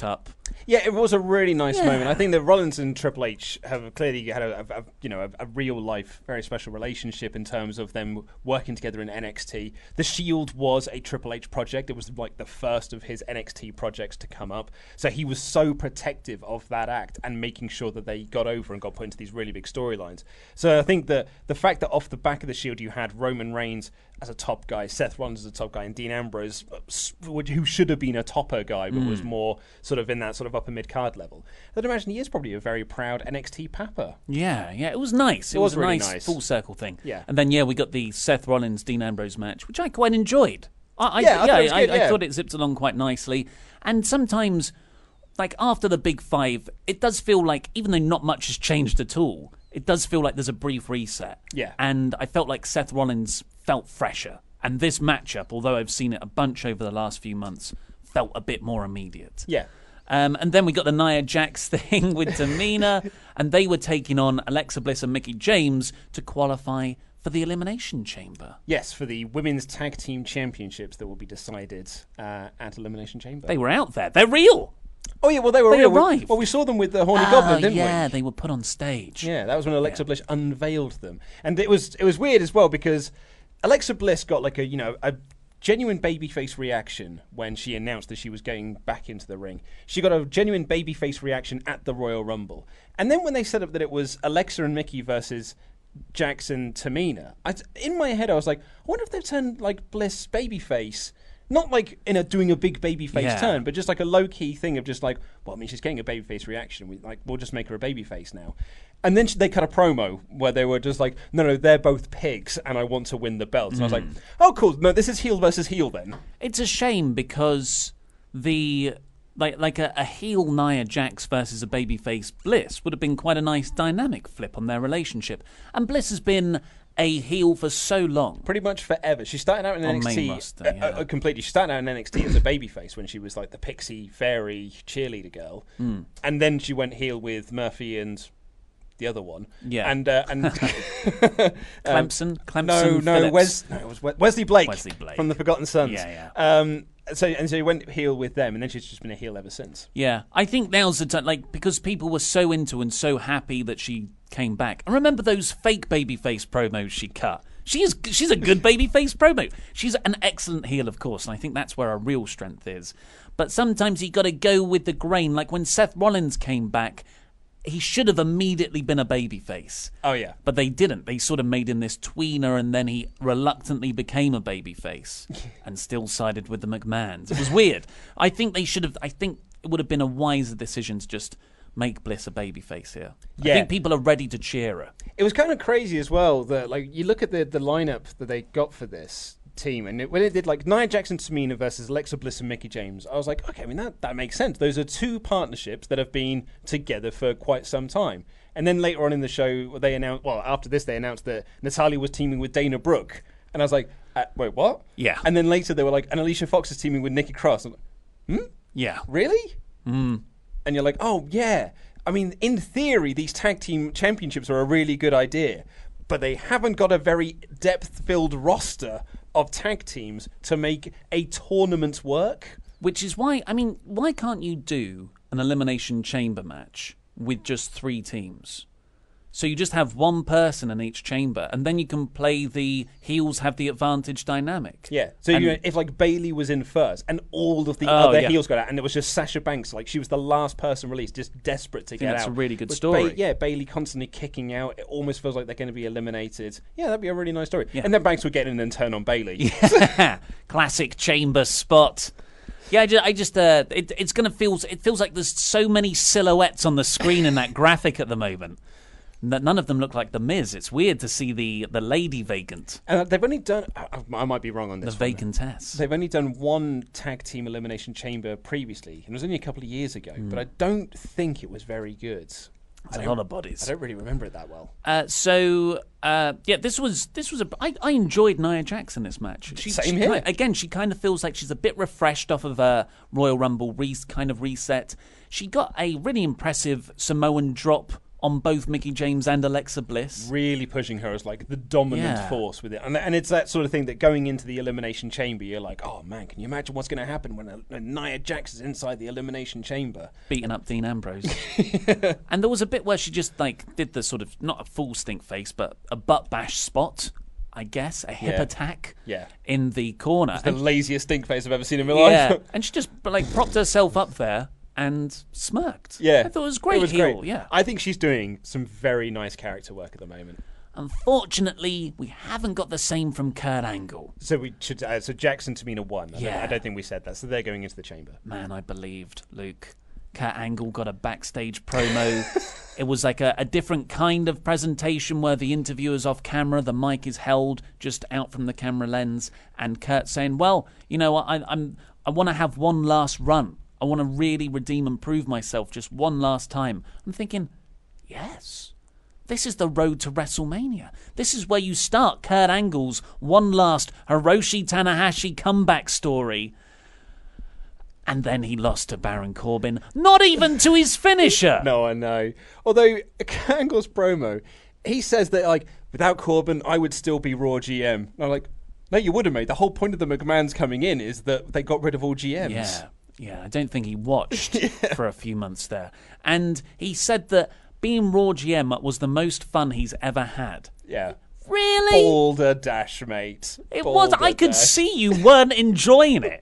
Yeah, it was a really nice Yeah. moment. I think that Rollins and Triple H have clearly had a, a, a you know a, a real life, very special relationship in terms of them working together in N X T. The Shield was a Triple H project. It was like the first of his N X T projects to come up. So he was so protective of that act and making sure that they got over and got put into these really big storylines. So I think that the fact that off the back of the Shield you had Roman Reigns as a top guy, Seth Rollins as a top guy, and Dean Ambrose, who should have been a topper guy, but mm. was more sort of in that sort of upper mid-card level. I'd imagine he is probably a very proud N X T papa. Yeah, yeah, it was nice. It, it was, was a really nice, nice full circle thing. Yeah. And then, yeah, we got the Seth Rollins, Dean Ambrose match, which I quite enjoyed. I, I, yeah, I, yeah, thought it was good, I, yeah. I thought it zipped along quite nicely. And sometimes, like after the big five, it does feel like, even though not much has changed at all, it does feel like there's a brief reset. Yeah. And I felt like Seth Rollins felt fresher. And this matchup, although I've seen it a bunch over the last few months, felt a bit more immediate. Yeah. Um, and then we got the Nia Jax thing with Tamina, and they were taking on Alexa Bliss and Mickie James to qualify for the Elimination Chamber. Yes, for the Women's Tag Team Championships that will be decided uh, at Elimination Chamber. They were out there. They're real. Oh, yeah, well, they were They real. arrived. Well, we saw them with the Horny Ah, Goblin, didn't yeah, we? they were put on stage. Yeah, that was when Alexa Yeah. Bliss unveiled them. And it was it was weird as well because Alexa Bliss got like a, you know, a genuine babyface reaction when she announced that she was going back into the ring. She got a genuine babyface reaction at the Royal Rumble. And then when they set up that it was Alexa and Mickie versus Jackson Tamina, I, in my head I was like, I wonder if they've turned like Bliss babyface. Not like in a doing a big babyface Yeah. turn, but just like a low key thing of just like, well, I mean, she's getting a babyface reaction. We like, we'll just make her a babyface now. And then she, they cut a promo where they were just like, no, no, they're both pigs, and I want to win the belt. And I was like, oh, cool. No, this is heel versus heel then. It's a shame because the like like a, a heel Nia Jax versus a babyface Bliss would have been quite a nice dynamic flip on their relationship. And Bliss has been a heel for so long. Pretty much forever. She started out in On N X T main roster, uh, yeah. uh, completely. She started out in N X T as a babyface when she was like the pixie fairy cheerleader girl, Mm. and then she went heel with Murphy and the other one. Yeah. and uh, and Clemson, Clemson. No, no, Phillips. Wes, no, it was Wes- Wesley Blake, Wesley Blake. from the Forgotten Sons. Yeah, yeah. Um, so and so he went heel with them, and then she's just been a heel ever since. Yeah, I think now's the time, like, because people were so into and so happy that she came back. I remember those fake babyface promos she cut. She is, she's a good babyface promo. She's an excellent heel, of course, and I think that's where her real strength is. But sometimes you got to go with the grain. Like when Seth Rollins came back, he should have immediately been a babyface. Oh yeah, But they didn't. They sort of made him this tweener, and then he reluctantly became a babyface and still sided with the McMahons. It was weird. I think they should have. I think it would have been a wiser decision to just make Bliss a babyface here. Yeah. I think people are ready to cheer her. it was kind of crazy as well that like you look at the the lineup that they got for this team, and it, when it did like Nia Jax and Tamina versus Alexa Bliss and Mickie James, I was like, okay, I mean that that makes sense. Those are two partnerships that have been together for quite some time. And then later on in the show, they announced, well, after this, they announced that Natalya was teaming with Dana Brooke, and I was like, uh, wait, what? Yeah. And then later they were like, and Alicia Fox is teaming with Nikki Cross. I'm like, hmm? Yeah. Really? Mm. And you're like, oh, yeah. I mean, in theory, these tag team championships are a really good idea, but they haven't got a very depth-filled roster of tag teams to make a tournament work. Which is why, I mean, why can't you do an Elimination Chamber match with just three teams? So you just have one person in each chamber, and then you can play the heels have the advantage dynamic. Yeah. So And- you know, if like Bailey was in first, and all of the Oh, other yeah. heels got out, and it was just Sasha Banks, like she was the last person released, just desperate to think get that's out. a really good With story. Ba- yeah, Bailey constantly kicking out. It almost feels like they're going to be eliminated. Yeah, that'd be a really nice story. Yeah. And then Banks would get in and turn on Bailey. Classic chamber spot. Yeah, I just, I just uh, it, it's gonna feel. It feels like there's so many silhouettes on the screen in that graphic at the moment. N- None of them look like the Miz. It's weird to see the the lady vacant, And they've only done. I, I might be wrong on the this. one. vacantess. They've only done one tag team elimination chamber previously, and it was only a couple of years ago. But I don't think it was very good. There's I a don't- lot of bodies. I don't really remember it that well. Uh, so uh, yeah, this was this was a. I, I enjoyed Nia Jax in this match. She, Same she here. Kind again, she kind of feels like she's a bit refreshed off of a Royal Rumble re- kind of reset. She got a really impressive Samoan drop on both Mickie James and Alexa Bliss. Really pushing her as like the dominant Yeah. force with it. And, and it's that sort of thing that going into the Elimination Chamber, you're like, oh man, can you imagine what's going to happen when a, a Nia Jax is inside the Elimination Chamber? Beating up Dean Ambrose. And there was a bit where she just like did the sort of, not a full stink face, but a butt bash spot, I guess, a hip Yeah. attack Yeah. in the corner. It's the And- laziest stink face I've ever seen in my yeah, life. and she just like propped herself up there and smirked. Yeah. I thought it was great It was heel, great. yeah. I think she's doing some very nice character work at the moment. Unfortunately, we haven't got the same from Kurt Angle. So we should. Uh, so Jackson Tamina won. I, Yeah. don't, I don't think we said that. So they're going into the chamber. Man, I believed, Luke. Kurt Angle got a backstage promo. It was like a, a different kind of presentation where the interviewer's off camera, the mic is held just out from the camera lens, and Kurt saying, well, you know, I, I'm, I want to have one last run. I want to really redeem and prove myself just one last time. I'm thinking, yes. This is the road to WrestleMania. This is where you start Kurt Angle's one last Hiroshi Tanahashi comeback story. And then he lost to Baron Corbin, not even to his finisher. No, I know. Although Angle's promo, he says that like without Corbin, I would still be Raw G M. And I'm like, no, you wouldn't, mate. The whole point of the McMahons coming in is that they got rid of all G Ms. Yeah, yeah. I don't think he watched for a few months there. And he said that being Raw G M was the most fun he's ever had. Yeah. Really? Boulder Dash, mate. It Boulder was. I could Dash. see you weren't enjoying it.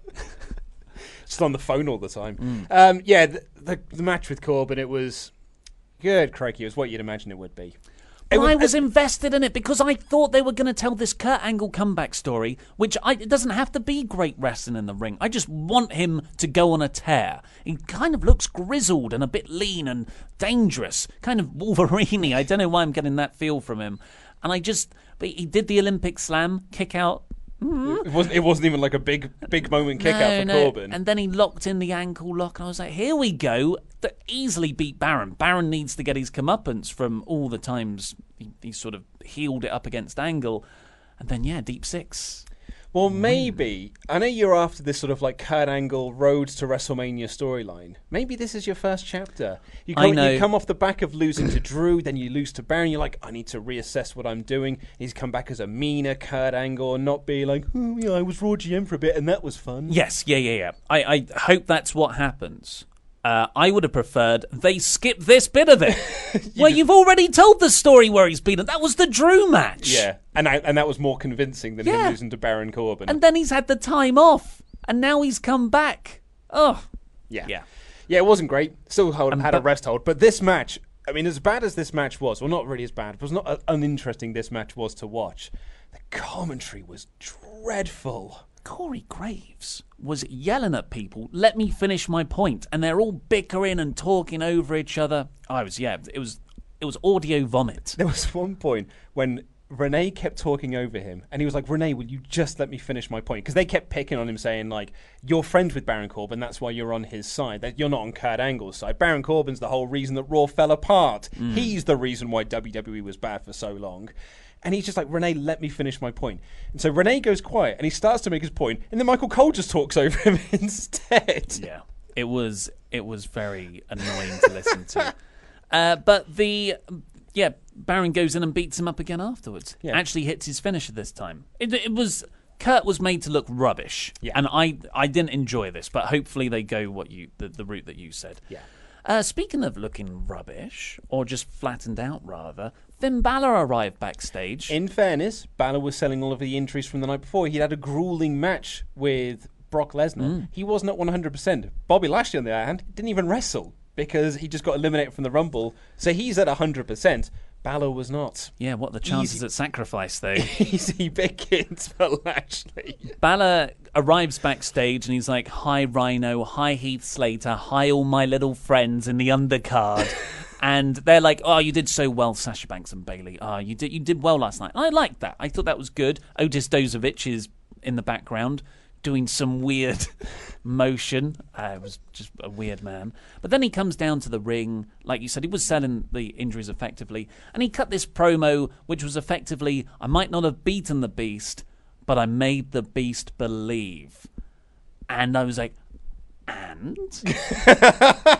Just on the phone all the time. Mm. Um, yeah, the, the the match with Corbin, it was good, crikey. It was what you'd imagine it would be. It But I was- was invested in it because I thought they were going to tell this Kurt Angle comeback story, which I, it doesn't have to be great wrestling in the ring. I just want him to go on a tear. He kind of looks grizzled and a bit lean and dangerous, kind of Wolverine-y. I don't know why I'm getting that feel from him. And I just, but he did the Olympic slam, kick out. It wasn't. It wasn't even like a big, big moment kick out for no. Corbin. And then he locked in the ankle lock, and I was like, here we go. That easily beat Baron. Baron needs to get his comeuppance from all the times he, he sort of healed it up against Angle. And then, yeah, deep six. Well, maybe. I know you're after this sort of like Kurt Angle road to WrestleMania storyline. Maybe this is your first chapter. You I come, know. you come off the back of losing to Drew, then you lose to Baron. You're like, I need to reassess what I'm doing. He's come back as a meaner Kurt Angle and not be like, oh, yeah, I was Raw G M for a bit and that was fun. Yes, yeah, yeah, yeah. I, I hope that's what happens. Uh, I would have preferred they skip this bit of it. Well, you've already told the story where he's beaten. That was the Drew match. Yeah, and I, and that was more convincing than Yeah. him losing to Baron Corbin. And then he's had the time off. And now he's come back. Oh. Yeah. Yeah. Yeah, it wasn't great. Still hold, Um, had a but- rest hold. But this match, I mean, as bad as this match was, well, not really as bad, it was not uh, uninteresting this match was to watch. The commentary was dreadful. Corey Graves was yelling at people, let me finish my point, and they're all bickering and talking over each other. I was, yeah, it was it was audio vomit. There was one point when Renee kept talking over him, and he was like, Renee, will you just let me finish my point? Because they kept picking on him, saying, like, you're friends with Baron Corbin, that's why you're on his side. That You're not on Kurt Angle's side. Baron Corbin's the whole reason that Raw fell apart. Mm. He's the reason why W W E was bad for so long. And he's just like, Renee, let me finish my point. And so Renee goes quiet, and he starts to make his point, and then Michael Cole just talks over him instead. Yeah, it was it was very annoying to listen to. Uh, but the yeah, Baron goes in and beats him up again afterwards. Yeah. Actually hits his finisher this time. It, it was Kurt was made to look rubbish, Yeah. and I I didn't enjoy this, but hopefully they go what you the, the route that you said. Yeah. Uh, speaking of looking rubbish, or just flattened out rather, Finn Balor arrived backstage. In fairness, Balor was selling all of the injuries from the night before. He'd had a grueling match with Brock Lesnar. He wasn't at one hundred percent. Bobby Lashley, on the other hand, didn't even wrestle because he just got eliminated from the Rumble. So he's at one hundred percent. Balor was not. Yeah, what are the chances Easy. at sacrifice, though? Easy pickings for Lashley. Balor arrives backstage and he's like, hi Rhino, hi Heath Slater, hi all my little friends in the undercard. And they're like, oh, you did so well, Sasha Banks and Bayley. Oh, you did you did well last night. And I liked that. I thought that was good. Otis Dozovich is in the background doing some weird motion. Uh, it was just a weird man. But then he comes down to the ring. Like you said, he was selling the injuries effectively. And he cut this promo, which was effectively, I might not have beaten the Beast, but I made the Beast believe. And I was like, and?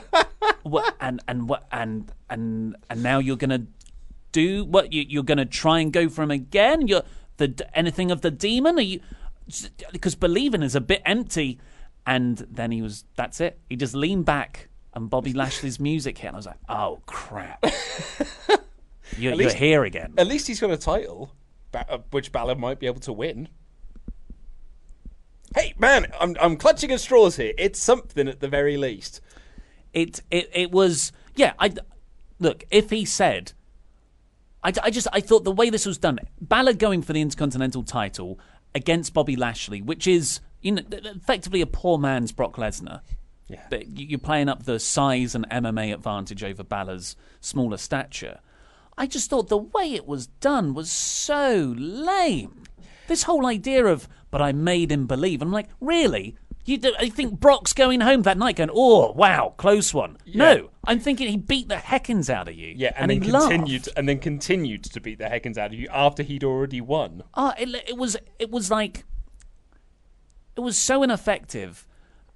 what, and and what and and and now you're gonna do what? You, you're gonna try and go for him again? You're the anything of the demon? Are you? Because believing is a bit empty. And then he was. That's it. He just leaned back, and Bobby Lashley's music hit. And I was like, oh crap! you're, At you're least- here again. At least he's got a title, ba- uh, which Balor might be able to win. Hey, man, I'm I'm clutching at straws here. It's something at the very least. It it it was yeah. I look if he said, I, I just I thought the way this was done, Balor going for the Intercontinental title against Bobby Lashley, which is you know effectively a poor man's Brock Lesnar. Yeah. But you're playing up the size and M M A advantage over Balor's smaller stature. I just thought the way it was done was so lame. This whole idea of, but I made him believe. I'm like, really? You do, I think Brock's going home that night going, oh, wow, close one. Yeah. No, I'm thinking he beat the heckins out of you. Yeah, and, and then he continued, laughed. and then continued to beat the heckins out of you after he'd already won. Oh, it, it was, it was like, it was so ineffective.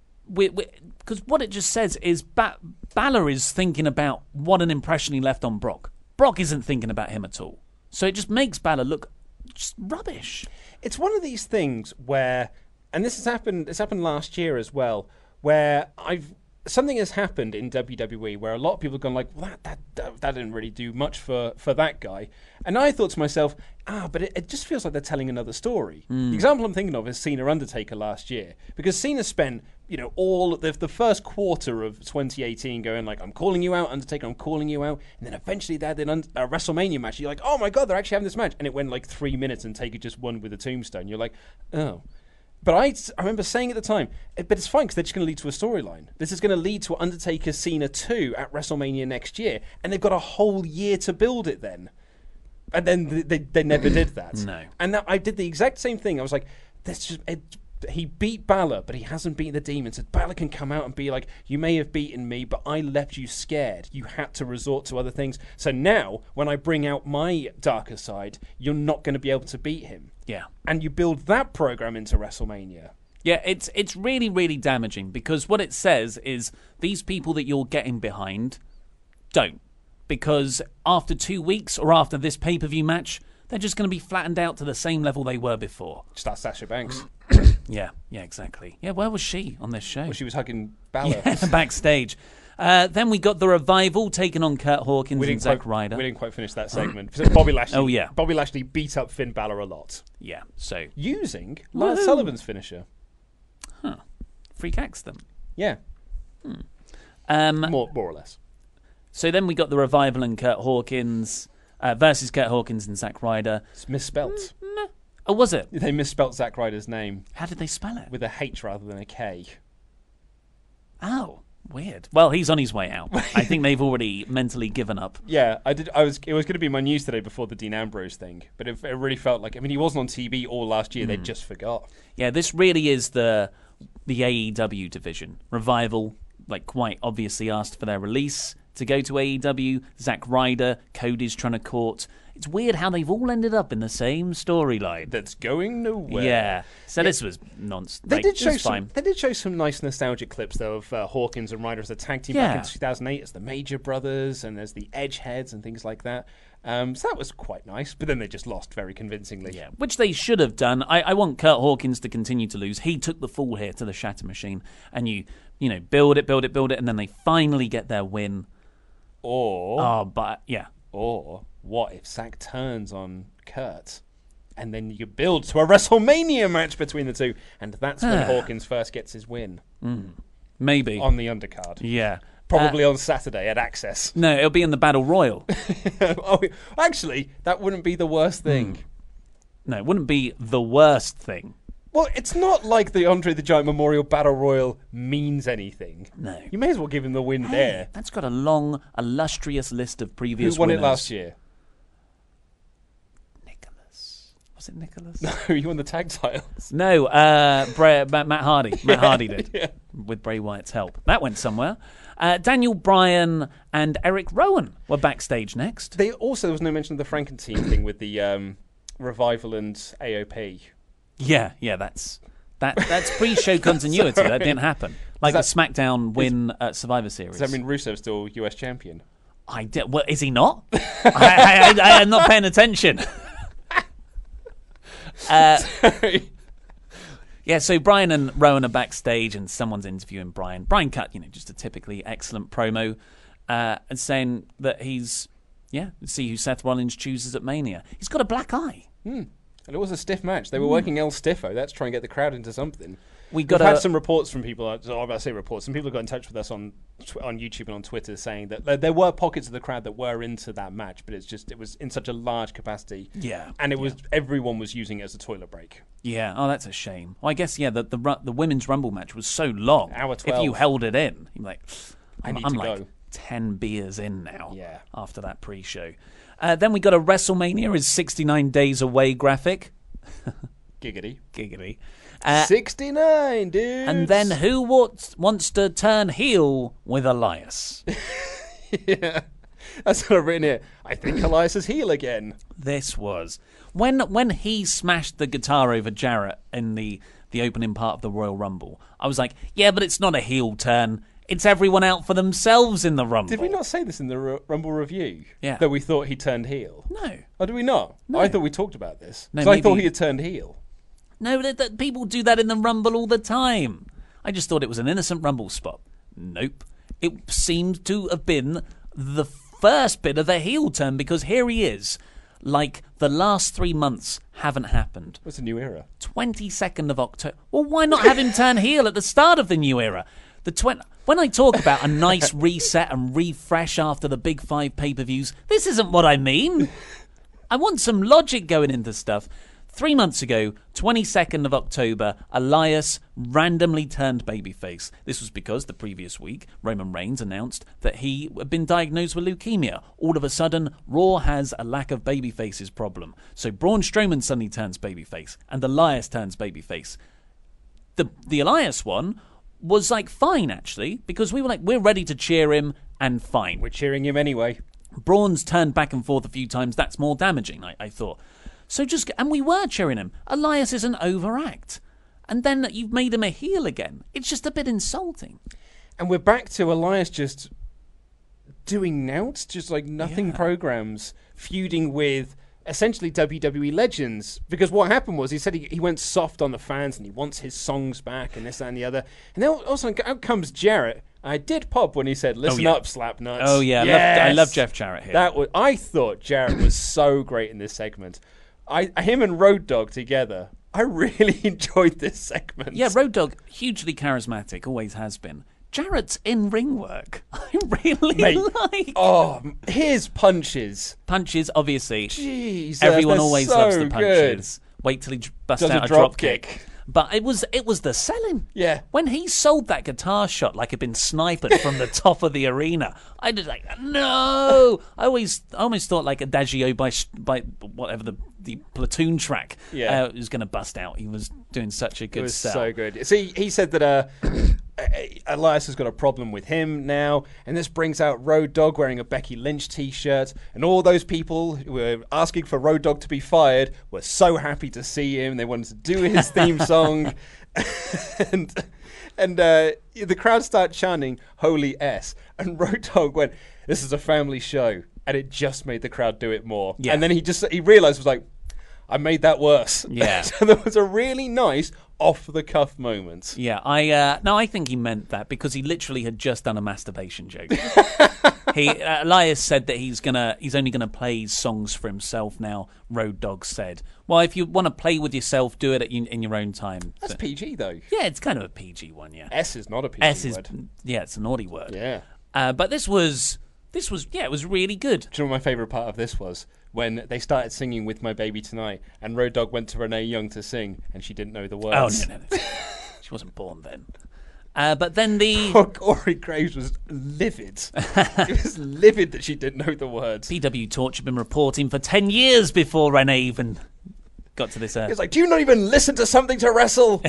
Because what it just says is ba- Balor is thinking about what an impression he left on Brock. Brock isn't thinking about him at all. So it just makes Balor look just rubbish. It's one of these things where, and this has happened. This happened last year as well, where I've something has happened in W W E where a lot of people have gone like, well, that, that that that didn't really do much for for that guy, and I thought to myself, ah, but it, it just feels like they're telling another story. Mm. The example I'm thinking of is Cena Undertaker last year, because Cena spent you know all the the first quarter of twenty eighteen going like, I'm calling you out, Undertaker, I'm calling you out, and then eventually they had an, a WrestleMania match. You're like, oh my god, they're actually having this match, and it went like three minutes, and Taker just won with a tombstone. You're like, oh. But I, I remember saying at the time, but it's fine because they're just going to lead to a storyline. This is going to lead to Undertaker Cena two at WrestleMania next year, and they've got a whole year to build it then. And then they, they, they never did that. No. And that, I did the exact same thing. I was like, this just... It, he beat Balor, but he hasn't beaten the demon. So Balor can come out and be like, you may have beaten me, but I left you scared. You had to resort to other things. So now, when I bring out my darker side, you're not going to be able to beat him. Yeah. And you build that program into WrestleMania. Yeah, it's it's really, really damaging because what it says is these people that you're getting behind don't. Because after two weeks or after this pay-per-view match, they're just going to be flattened out to the same level they were before. Just ask Sasha Banks. Yeah, yeah, exactly. Yeah, where was she on this show? Well, she was hugging Balor. Yeah, backstage. Uh, then we got the Revival taking on Kurt Hawkins We and didn't, Zack quite, Ryder. we didn't quite finish that segment. So Bobby Lashley. Oh, yeah. Bobby Lashley beat up Finn Balor a lot. Yeah, so... Using Lars Woohoo. Sullivan's finisher. Huh. Freak axe them. Yeah. Hmm. Um, more, more or less. So then we got the Revival and Kurt Hawkins uh, versus Kurt Hawkins and Zack Ryder. It's misspelt. No. Oh, was it? They misspelt Zack Ryder's name. How did they spell it? With a H rather than a K. Oh, weird. Well, he's on his way out. I think they've already mentally given up. Yeah, I did. I was. It was going to be my news today before the Dean Ambrose thing, but it, it really felt like. I mean, he wasn't on T V all last year. Mm. They just forgot. Yeah, this really is the the A E W division. Revival, like quite obviously asked for their release to go to A E W. Zack Ryder, Cody's trying to court. It's weird how they've all ended up in the same storyline. That's going nowhere. Yeah. So yeah. this was nonsense. They like, did show some, fine. They did show some nice nostalgic clips though of uh, Hawkins and Ryder as a tag team yeah. back in two thousand eight as the Major Brothers and as the Edgeheads and things like that. Um, so that was quite nice. But then they just lost very convincingly. Yeah, which they should have done. I, I want Kurt Hawkins to continue to lose. He took the fall here to the Shatter Machine, and you you know build it, build it, build it, and then they finally get their win. Or oh, but yeah. Or what if Zack turns on Kurt, and then you build to a WrestleMania match between the two, and that's when Hawkins first gets his win. Mm, maybe on the undercard. Yeah, probably uh, on Saturday at Access. No, it'll be in the Battle Royal. oh, actually, that wouldn't be the worst thing. Mm. No, it wouldn't be the worst thing. Well, it's not like the Andre the Giant Memorial Battle Royal means anything. No. You may as well give him the win hey, there. That's got a long, illustrious list of previous Who won winners. it last year? Nicholas. Was it Nicholas? No, he won the tag titles. No, uh, Bray, Matt Hardy. Matt yeah, Hardy did. Yeah. With Bray Wyatt's help. That went somewhere. Uh, Daniel Bryan and Eric Rowan were backstage next. They also, there was no mention of the Frankenstein thing with the um, Revival and A O P. Yeah, yeah, that's that. That's pre-show continuity. That didn't happen. Like Does the SmackDown win at Survivor Series. Does that mean Rusev's still U S champion? I did. Well, is he not? I, I, I, I am not paying attention. uh, Sorry. Yeah, so Brian and Rowan are backstage, and someone's interviewing Brian. Brian cut, you know, just a typically excellent promo, uh, and saying that he's, yeah, see who Seth Rollins chooses at Mania. He's got a black eye. Hmm. And it was a stiff match. They were working El Stiffo. That's trying to get the crowd into something. We got We've had a- some reports from people. I'm about to say reports. Some people got in touch with us on tw- on YouTube and on Twitter saying that there, there were pockets of the crowd that were into that match, but it's just it was in such a large capacity. Yeah, and it was yeah. everyone was using it as a toilet break. Yeah, oh, that's a shame. Well, I guess, yeah, the the, ru- the women's Rumble match was so long. Hour If twelve. you held it in, you're like, I I'm, need I'm to like go. ten beers in now. Yeah. After that pre-show. Uh, then we got a WrestleMania is sixty-nine days away graphic. Giggity. Giggity. Uh, sixty-nine, dude. And then who wants, wants to turn heel with Elias? Yeah. That's what I've written here. I think Elias is heel again. This was when when he smashed the guitar over Jarrett in the, the opening part of the Royal Rumble. I was like, yeah, but it's not a heel turn. It's everyone out for themselves in the Rumble. Did we not say this in the R- Rumble review? Yeah. That we thought he turned heel? No. Oh, did we not? No. I thought we talked about this. No, so I thought maybe- he had turned heel. No, that, that people do that in the Rumble all the time. I just thought it was an innocent Rumble spot. Nope. It seemed to have been the first bit of the heel turn, because here he is, like the last three months haven't happened. What's a new era? twenty-second of October. Well, why not have him turn heel at the start of the new era? The twen- When I talk about a nice reset and refresh after the big five pay-per-views, this isn't what I mean. I want some logic going into stuff. Three months ago, twenty-second of October, Elias randomly turned babyface. This was because the previous week, Roman Reigns announced that he had been diagnosed with leukemia. All of a sudden, Raw has a lack of babyfaces problem. So Braun Strowman suddenly turns babyface, and Elias turns babyface. The the Elias one was like fine, actually, because we were like, we're ready to cheer him, and fine. We're cheering him anyway. Braun's turned back and forth a few times. That's more damaging, I, I thought. So just, and we were cheering him. Elias is an overact. And then you've made him a heel again. It's just a bit insulting. And we're back to Elias just doing nouts, just like nothing Yeah. programs, feuding with essentially W W E legends. Because what happened was he said he, he went soft on the fans and he wants his songs back and this, that, and the other. And then also out comes Jarrett. I did pop when he said, listen yeah. up, slap nuts. Oh, yeah. I, Yes! love, I love Jeff Jarrett here. That was, I thought Jarrett was so great in this segment. I him and Road Dogg together, I really enjoyed this segment. Yeah, Road Dogg, hugely charismatic, always has been. Jarrett's in ring work. I really Mate, like. Oh, his punches. Punches, obviously. Jesus, Everyone they're always so loves the good. punches. Wait till he busts Does a out a drop drop kick. kick. But it was it was the selling. Yeah. When he sold that guitar shot like it'd been sniped from the top of the arena, I was like, no. I always I almost thought like Adagio by by whatever the the platoon track Yeah. uh, was going to bust out. He was doing such a good It was sell. so good. See, he said that uh, Elias has got a problem with him now, and this brings out Road Dogg wearing a Becky Lynch T-shirt, and all those people who were asking for Road Dogg to be fired were so happy to see him. They wanted to do his theme song, and and uh, the crowd started chanting "Holy S," and Road Dogg went, "This is a family show," and it just made the crowd do it more. Yeah. And then he just he realized was like, I made that worse. Yeah. So there was a really nice off-the-cuff moment. Yeah, I uh, no, I think he meant that because he literally had just done a masturbation joke. he uh, Elias said that he's gonna he's only gonna play songs for himself now. Road Dogg said, "Well, if you want to play with yourself, do it at, in, in your own time." That's So- P G, though. Yeah, it's kind of a P G one. Yeah, S is not a P G S is word. yeah, it's a naughty word. Yeah. Uh, but this was this was yeah, it was really good. Do you know what my favourite part of this was? When they started singing With My Baby Tonight, and Road Dogg went to Renee Young to sing, and she didn't know the Oh words. no, no, no. She wasn't born then. Uh, but then the Corey Graves was livid. He was livid that she didn't know the words. P W Torch had been reporting for ten years before Renee even got to this earth. He was like, do you not even listen to Something to Wrestle?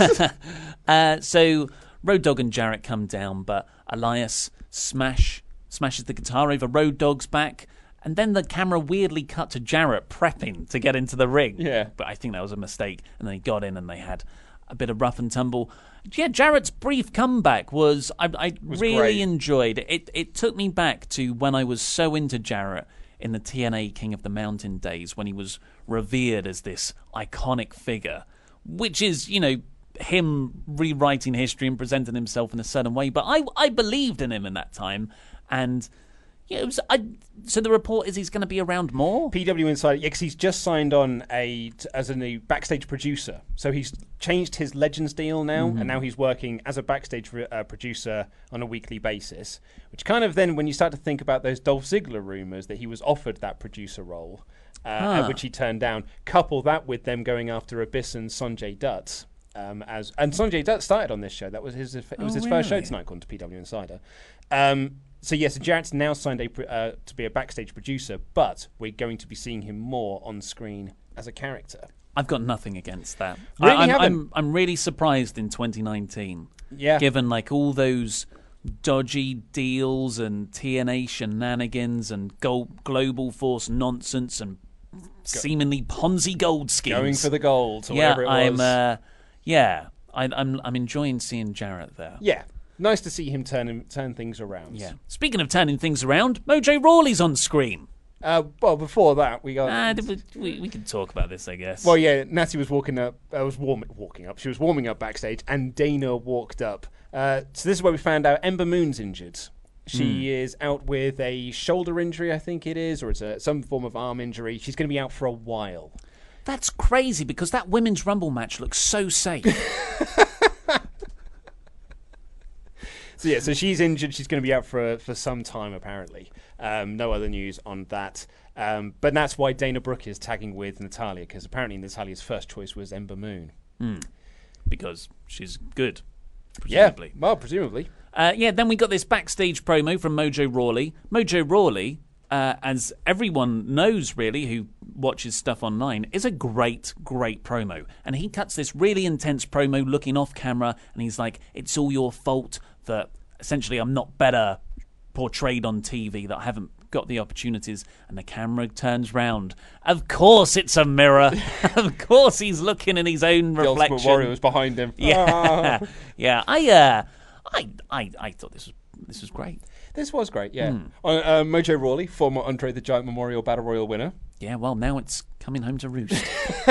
Uh, so Road Dogg and Jarrett come down, but Elias smash smashes the guitar over Road Dogg's back, and then the camera weirdly cut to Jarrett prepping to get into the ring. Yeah. But I think that was a mistake, and then he got in and they had a bit of rough and tumble. Yeah, Jarrett's brief comeback was I, I was really great. enjoyed it. it. It took me back to when I was so into Jarrett in the T N A King of the Mountain days, when he was revered as this iconic figure, which is, you know, him rewriting history and presenting himself in a certain way. But I, I believed in him in that time, and yeah, it was. I, so the report is he's going to be around more. P W Insider, yeah, because he's just signed on a t- as a new backstage producer. So he's changed his Legends deal now, Mm-hmm. and now he's working as a backstage re- uh, producer on a weekly basis. Which kind of then, when you start to think about those Dolph Ziggler rumors that he was offered that producer role, uh, Huh. which he turned down, couple that with them going after Abyss and Sonjay Dutt. Um, as and Sonjay Dutt started on this show. That was his. It was Oh, his first show really? tonight, according to P W Insider. Um, so yes, Jarrett's now signed a, pr- uh, to be a backstage producer, but we're going to be seeing him more on screen as a character. I've got nothing against that. Really I, I'm, haven't? I'm, I'm really surprised in twenty nineteen. Yeah. Given like all those dodgy deals and T N A shenanigans and Go- Global Force nonsense and seemingly Ponzi gold schemes. Going for the gold, or yeah, whatever it I'm. was. Uh, yeah, I, I'm. I'm enjoying seeing Jarrett there. Yeah, nice to see him turn turn things around. Yeah. Speaking of turning things around, Mojo Rawley's on screen. Uh, well, before that, we got. Ah, we, we, we can talk about this, I guess. Well, yeah, Natty was walking up. I uh, was warm, walking up. She was warming up backstage, and Dana walked up. Uh, so this is where we found out Ember Moon's injured. She Mm. is out with a shoulder injury, I think it is, or it's a, some form of arm injury. She's going to be out for a while. That's crazy because that women's Rumble match looks so safe. So yeah, so she's injured. She's going to be out for for some time, apparently. Um, no other news on that. Um, but that's why Dana Brooke is tagging with Natalya, because apparently Natalya's first choice was Ember Moon. Mm. Because she's good, presumably. Yeah, well, presumably. Uh, yeah, then we got this backstage promo from Mojo Rawley. Mojo Rawley, uh, as everyone knows really who watches stuff online, is a great, great promo. And he cuts this really intense promo looking off camera, and he's like, it's all your fault that essentially I'm not better portrayed on T V, that I haven't got the opportunities. And the camera turns round. Of course it's a mirror. Of course he's looking in his own The reflection. Ultimate Warrior was behind him. Yeah, Ah. yeah. I, uh, I, I, I thought this was this was great. This was great, yeah. Hmm. Uh, uh, Mojo Rawley, former Andre the Giant Memorial Battle Royal winner. Yeah, well, now it's coming home to roost.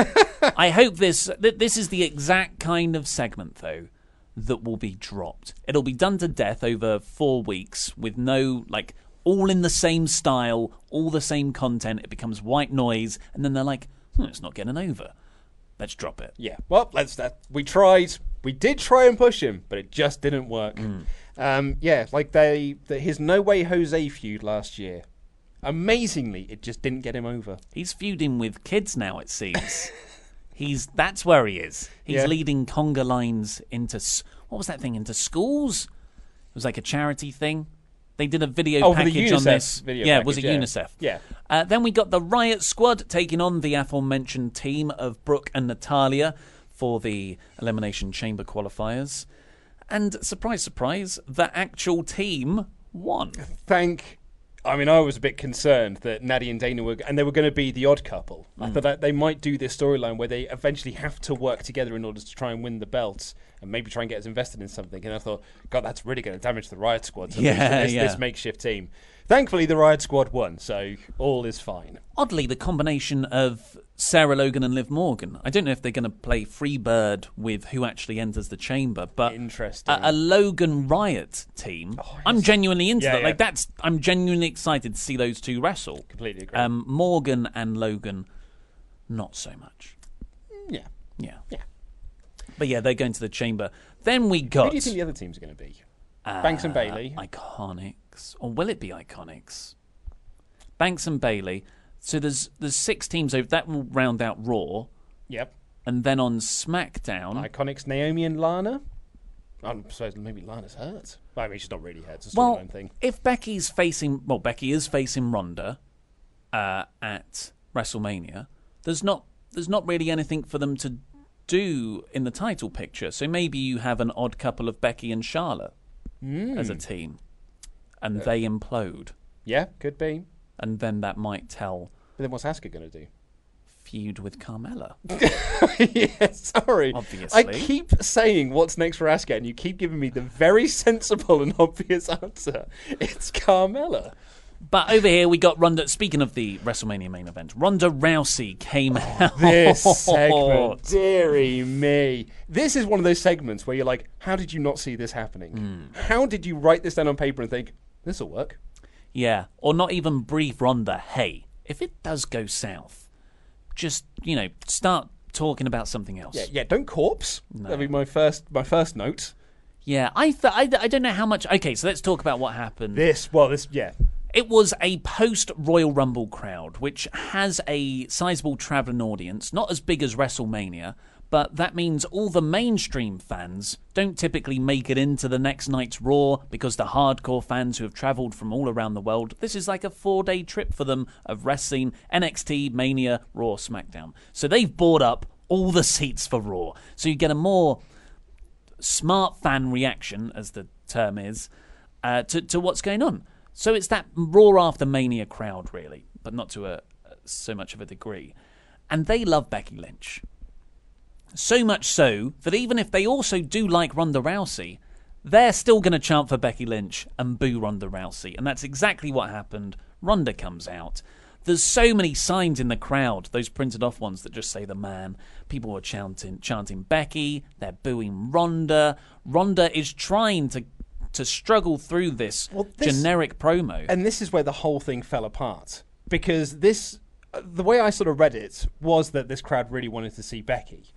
I hope this th- this is the exact kind of segment, though, that will be dropped. It'll be done to death over four weeks with no, like, all in the same style, all the same content. It becomes white noise, and then they're like, hmm, it's not getting over. Let's drop it. Yeah, well, let's. That, we tried. We did try and push him, but it just didn't work. Mm. Um, yeah, like they, the, his No Way Jose feud last year. Amazingly, it just didn't get him over. He's feuding with kids now, it seems. He's that's where he is. He's Yeah. leading conga lines into s- what was that thing? Into schools? It was like a charity thing. They did a video Oh, for the package on UNICEF this. video yeah, was it package, yeah. UNICEF? Yeah. Uh, then we got the Riot Squad taking on the aforementioned team of Brooke and Natalya for the Elimination Chamber qualifiers. And surprise, surprise, the actual team won. Thank. I mean, I was a bit concerned that Natty and Dana were, and they were going to be the odd couple. I Mm. thought that they might do this storyline where they eventually have to work together in order to try and win the belts and maybe try and get us invested in something. And I thought, God, that's really going to damage the Riot Squad. To Yeah, this, yeah. this makeshift team. Thankfully, the Riot Squad won, so all is fine. Oddly, the combination of Sarah Logan and Liv Morgan. I don't know if they're going to play Freebird with who actually enters the chamber, but Interesting. a, a Logan Riot team. I'm genuinely into Yeah, that. yeah. Like that's. I'm genuinely excited to see those two wrestle. Completely agree. Um, Morgan and Logan, not so much. Yeah. Yeah. Yeah. But yeah, they're going to the chamber. Then we got Who do you think the other teams are going to be? uh, Banks and Bailey. Iconics, or will it be Iconics? Banks and Bailey. So there's there's six teams over. That will round out Raw. Yep. And then on SmackDown, Iconics, Naomi and Lana. I suppose maybe Lana's hurt. Well, I mean, she's not really hurt. It's a well, storyline thing. if Becky's facing, well, Becky is facing Ronda uh, at WrestleMania. There's not there's not really anything for them to do in the title picture. So maybe you have an odd couple of Becky and Charlotte Mm. as a team, and they implode, Yeah, could be. and then that might tell But then what's Asuka going to do? feud with Carmella. Yeah, sorry. Obviously. I keep saying what's next for Asuka, and you keep giving me the very sensible and obvious answer. It's Carmella. But over here we got Ronda. Speaking of the WrestleMania main event, Ronda Rousey came out. This segment, dearie me. This is one of those segments where you're like, how did you not see this happening? Mm. How did you write this down on paper and think, this'll work? Yeah, or not even brief Ronda, hey, if it does go south, just, you know, start talking about something else. Yeah, yeah. Don't corpse. No. That'd be my first, my first note. Yeah, I, th- I, I don't know how much. Okay, so let's talk about what happened. This, well, this, yeah. It was a post-Royal Rumble crowd, which has a sizable travelling audience, not as big as WrestleMania, but that means all the mainstream fans don't typically make it into the next night's Raw because the hardcore fans who have travelled from all around the world, this is like a four-day trip for them of wrestling, N X T, Mania, Raw, SmackDown. So they've bought up all the seats for Raw. So you get a more smart fan reaction, as the term is, uh, to, to what's going on. So it's that Raw after Mania crowd, really, but not to a so much of a degree. And they love Becky Lynch. So much so that even if they also do like Ronda Rousey, they're still going to chant for Becky Lynch and boo Ronda Rousey. And that's exactly what happened. Ronda comes out. There's so many signs in the crowd, those printed off ones that just say the man. People are chanting, chanting Becky. They're booing Ronda. Ronda is trying to to struggle through this, well, this generic promo. And this is where the whole thing fell apart. Because this, the way I sort of read it was that this crowd really wanted to see Becky.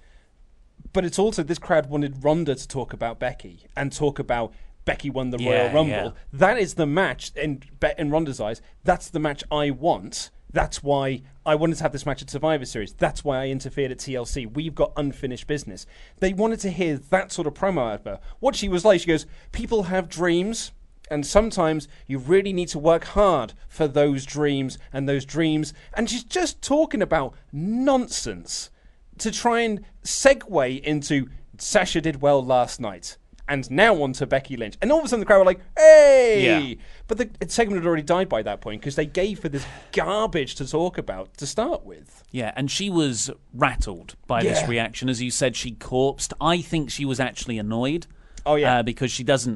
But it's also this crowd wanted Ronda to talk about Becky and talk about Becky won the yeah, Royal Rumble. Yeah. That is the match, in, in Ronda's eyes, that's the match I want. That's why I wanted to have this match at Survivor Series. That's why I interfered at T L C. We've got unfinished business. They wanted to hear that sort of promo out of her. What she was like, she goes, people have dreams, and sometimes you really need to work hard for those dreams and those dreams. And she's just talking about nonsense to try and segue into Sasha did well last night. And now on to Becky Lynch. And all of a sudden the crowd were like, hey! Yeah. But the segment had already died by that point because they gave her this garbage to talk about to start with. Yeah, and she was rattled by yeah. this reaction. As you said, she corpsed. I think she was actually annoyed. Oh, yeah. Uh, because she doesn't...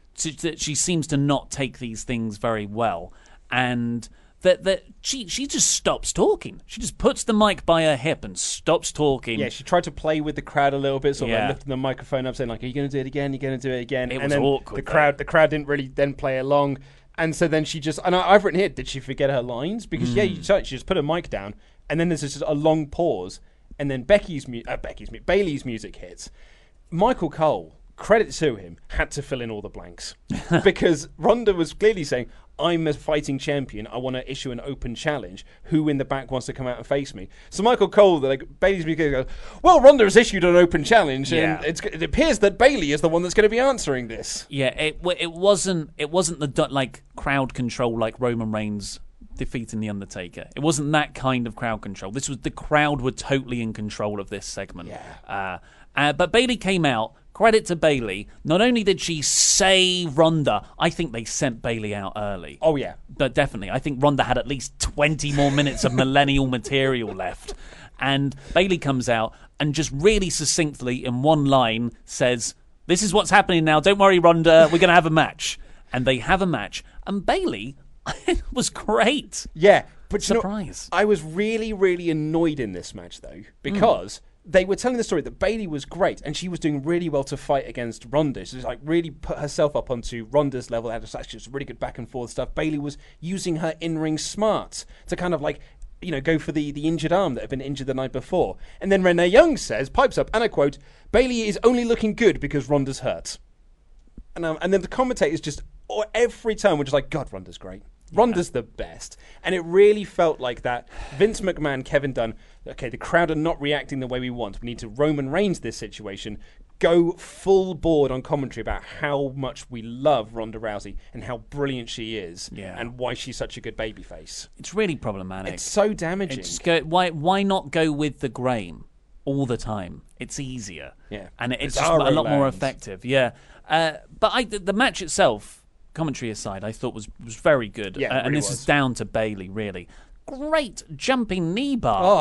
She seems to not take these things very well. And... That that she she just stops talking. She just puts the mic by her hip and stops talking. Yeah, she tried to play with the crowd a little bit, sort of yeah. like lifting the microphone up, saying like, "Are you going to do it again? Are you going to do it again?" It and was then awkward. The crowd though. the crowd didn't really then play along, and so then she just and I, I've written here, did she forget her lines? Because mm. yeah, you, so she just put her mic down, and then there's just a long pause, and then Becky's mu- uh, Becky's mu- Bayley's music hits. Michael Cole, credit to him, had to fill in all the blanks because Ronda was clearly saying, I'm a fighting champion. I want to issue an open challenge. Who in the back wants to come out and face me? So Michael Cole, like Bayley's music goes, well, Ronda has issued an open challenge, yeah. and it's, it appears that Bayley is the one that's going to be answering this. Yeah, it it wasn't it wasn't the like crowd control like Roman Reigns defeating The Undertaker. It wasn't that kind of crowd control. This was the crowd were totally in control of this segment. Yeah. Uh, uh, but Bayley came out. Credit to Bayley. Not only did she say Ronda, I think they sent Bayley out early. Oh, yeah. But definitely. I think Ronda had at least twenty more minutes of millennial material left. And Bayley comes out and just really succinctly in one line says, this is what's happening now. Don't worry, Ronda. We're going to have a match. And they have a match. And Bayley was great. Yeah. But surprise. You know, I was really, really annoyed in this match, though, because... Mm. They were telling the story that Bayley was great and she was doing really well to fight against Ronda. She was like really put herself up onto Ronda's level. Had actually just really good back and forth stuff. Bayley was using her in-ring smarts to kind of like, you know, go for the, the injured arm that had been injured the night before. And then Renee Young says, pipes up, and I quote, Bayley is only looking good because Ronda's hurt. And, um, and then the commentators just, or every time were just like, God, Ronda's great. Ronda's the best. And it really felt like that. Vince McMahon, Kevin Dunn, okay, the crowd are not reacting the way we want. We need to Roman Reigns this situation. Go full board on commentary about how much we love Ronda Rousey and how brilliant she is yeah. and why she's such a good babyface. It's really problematic. It's so damaging. It's go, why, why not go with the grain all the time? It's easier. Yeah. And it's, it's just a lot more effective. Yeah. Uh, but I, the, the match itself... Commentary aside, I thought was was very good. Yeah, uh, and really this was. is down to Bayley, really. Great jumping knee bar. Oh.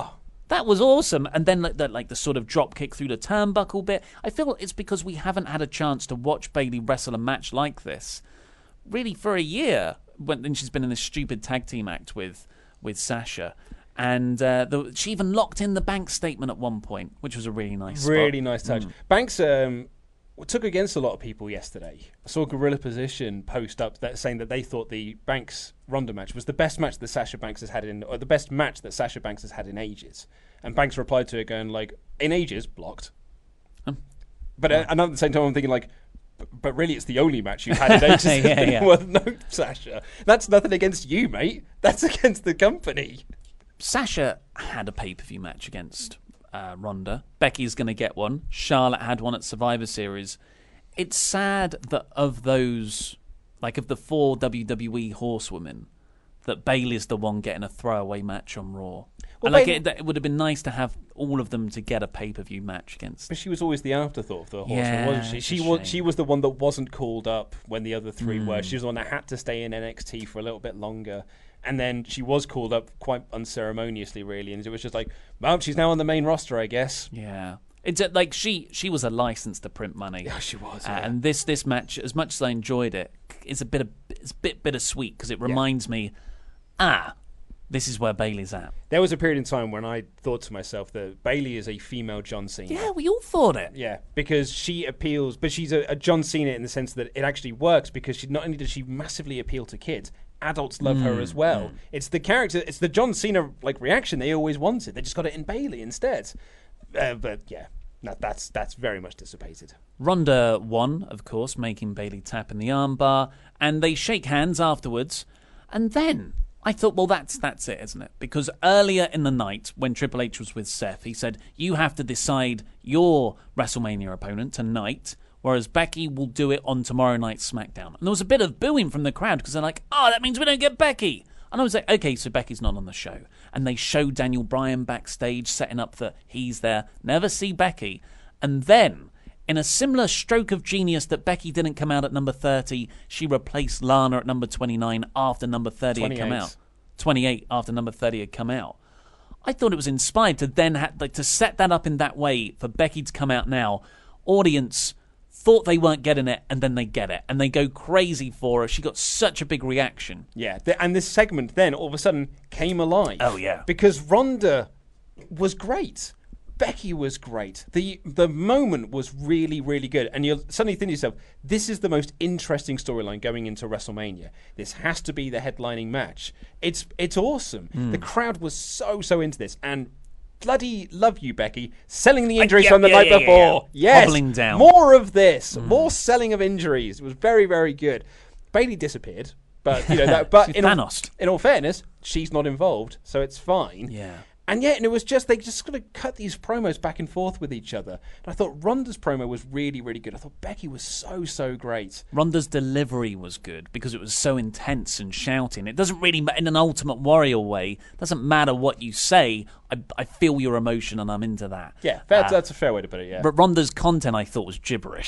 That was awesome. And then like the, like the sort of drop kick through the turnbuckle bit. I feel it's because we haven't had a chance to watch Bayley wrestle a match like this really for a year. When she's been in this stupid tag team act with with Sasha. And uh, the, she even locked in the Banks statement at one point, which was a really nice Really spot. nice touch. Mm. Banks um, took against a lot of people yesterday. I saw Gorilla Position post up that saying that they thought the Banks Ronda match was the best match that Sasha Banks has had in, or the best match that Sasha Banks has had in ages. And Banks replied to it going like, in ages, blocked. Um, but uh, and at the same time I'm thinking like, but really it's the only match you've had in ages. yeah, yeah. Well, no, Sasha. That's nothing against you, mate. That's against the company. Sasha had a pay-per-view match against uh, Ronda. Becky's going to get one. Charlotte had one at Survivor Series. It's sad that of those, like of the four W W E horsewomen, that Bayley's the one getting a throwaway match on Raw. Well, and like Bayley, it, it would have been nice to have all of them to get a pay-per-view match against. But she was always the afterthought of the horsewoman, Yeah, wasn't she? it's She a was shame. she was the one that wasn't called up when the other three Mm. were. She was the one that had to stay in N X T for a little bit longer. And then she was called up quite unceremoniously, really, and it was just like, well, she's now on the main roster, I guess. Yeah. It's uh, like she she was a license to print money. Yeah, she was. Uh, Yeah. and this this match, as much as I enjoyed it, it's a bit of, it's a bit bittersweet because it reminds me, ah, this is where Bayley's at. There was a period in time when I thought to myself that Bayley is a female John Cena. Yeah, we all thought it. Yeah, because she appeals, but she's a, a John Cena in the sense that it actually works because she not only does she massively appeal to kids, adults love her as well. mm. It's the character, it's the John Cena like reaction they always wanted. They just got it in Bayley instead. Uh, but yeah, that, that's that's very much dissipated. Ronda won, of course, making Bayley tap in the armbar, and they shake hands afterwards. And then I thought, well, that's that's it, isn't it? Because earlier in the night, when Triple H was with Seth, he said, you have to decide your WrestleMania opponent tonight, whereas Becky will do it on tomorrow night's SmackDown. And there was a bit of booing from the crowd because they're like, oh, that means we don't get Becky. And I was like, okay, so Becky's not on the show. And they show Daniel Bryan backstage setting up that he's there, never see Becky. And then, in a similar stroke of genius that Becky didn't come out at number thirty, she replaced Lana at number twenty-nine after number thirty had come twenty-eight. out. twenty-eight after number thirty had come out. I thought it was inspired to then ha- like to set that up in that way for Becky to come out now. Audience thought they weren't getting it, and then they get it, and they go crazy for her. She got such a big reaction. Yeah, th- and this segment then all of a sudden came alive. Oh, yeah. Because Ronda was great. Becky was great. The the moment was really, really good. And you'll suddenly think to yourself, this is the most interesting storyline going into WrestleMania. This has to be the headlining match. It's it's awesome. Mm. The crowd was so, so into this. And bloody love you, Becky. Selling the injuries yeah, from the yeah, night yeah, before. yeah. Yes. Hobbling down. More of this. Mm. More selling of injuries. It was very, very good. Bayley disappeared. But you know that but She's in all, Thanos. in all fairness, she's not involved, so it's fine. Yeah. And yet, and it was just, they just sort of cut these promos back and forth with each other. And I thought Ronda's promo was really, really good. I thought Becky was so, so great. Ronda's delivery was good because it was so intense and shouting. It doesn't really, in an Ultimate Warrior way, doesn't matter what you say. I, I feel your emotion and I'm into that. Yeah, that's, Uh, that's a fair way to put it, yeah. But Ronda's content, I thought, was gibberish.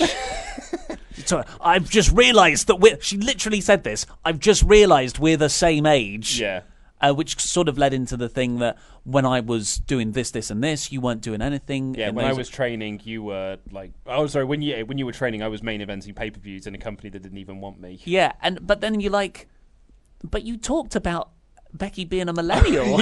So I've just realised that we're... She literally said this. I've just realised we're the same age. Yeah. Uh, which sort of led into the thing that when I was doing this, this, and this, you weren't doing anything. Yeah, and when I those- was training, you were like... Oh, sorry, when you when you were training, I was main eventing pay-per-views in a company that didn't even want me. Yeah, and but then you're like... But you talked about Becky being a millennial.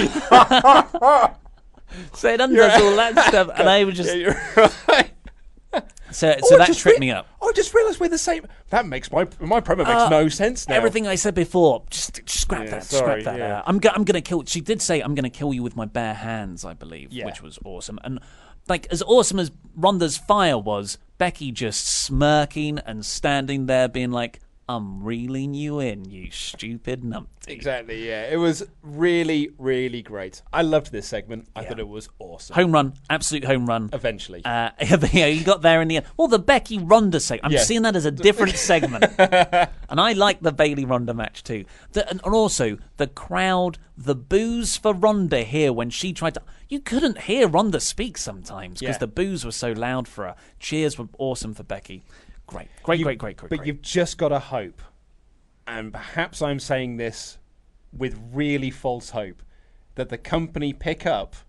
So it undoes all that stuff, and I was just... Yeah, you're right. So, Oh, so I that just tripped re- me up. Oh, I just realised we're the same. That makes my my promo makes Uh, no sense now. Everything I said before, just, just scrap Yeah, that, sorry, scrap that. yeah. Uh, I'm, go- I'm going to kill... She did say, I'm going to kill you with my bare hands, I believe, Yeah. which was awesome. And like as awesome as Ronda's fire was, Becky just smirking and standing there being like, I'm reeling you in, you stupid numpty. Exactly, yeah. It was really, really great. I loved this segment. I thought it was awesome. Home run, absolute home run. Eventually. Uh, yeah, you got there in the end. Well, the Becky Ronda segment. I'm Yeah. seeing that as a different segment. And I like the Bayley Ronda match too. The, and also, the crowd, the boos for Ronda here when she tried to... You couldn't hear Ronda speak sometimes because Yeah. the boos were so loud for her. Cheers were awesome for Becky. Great, great, You- great, great, great. But great. you've just got to hope, and perhaps I'm saying this with really false hope, that the company pick up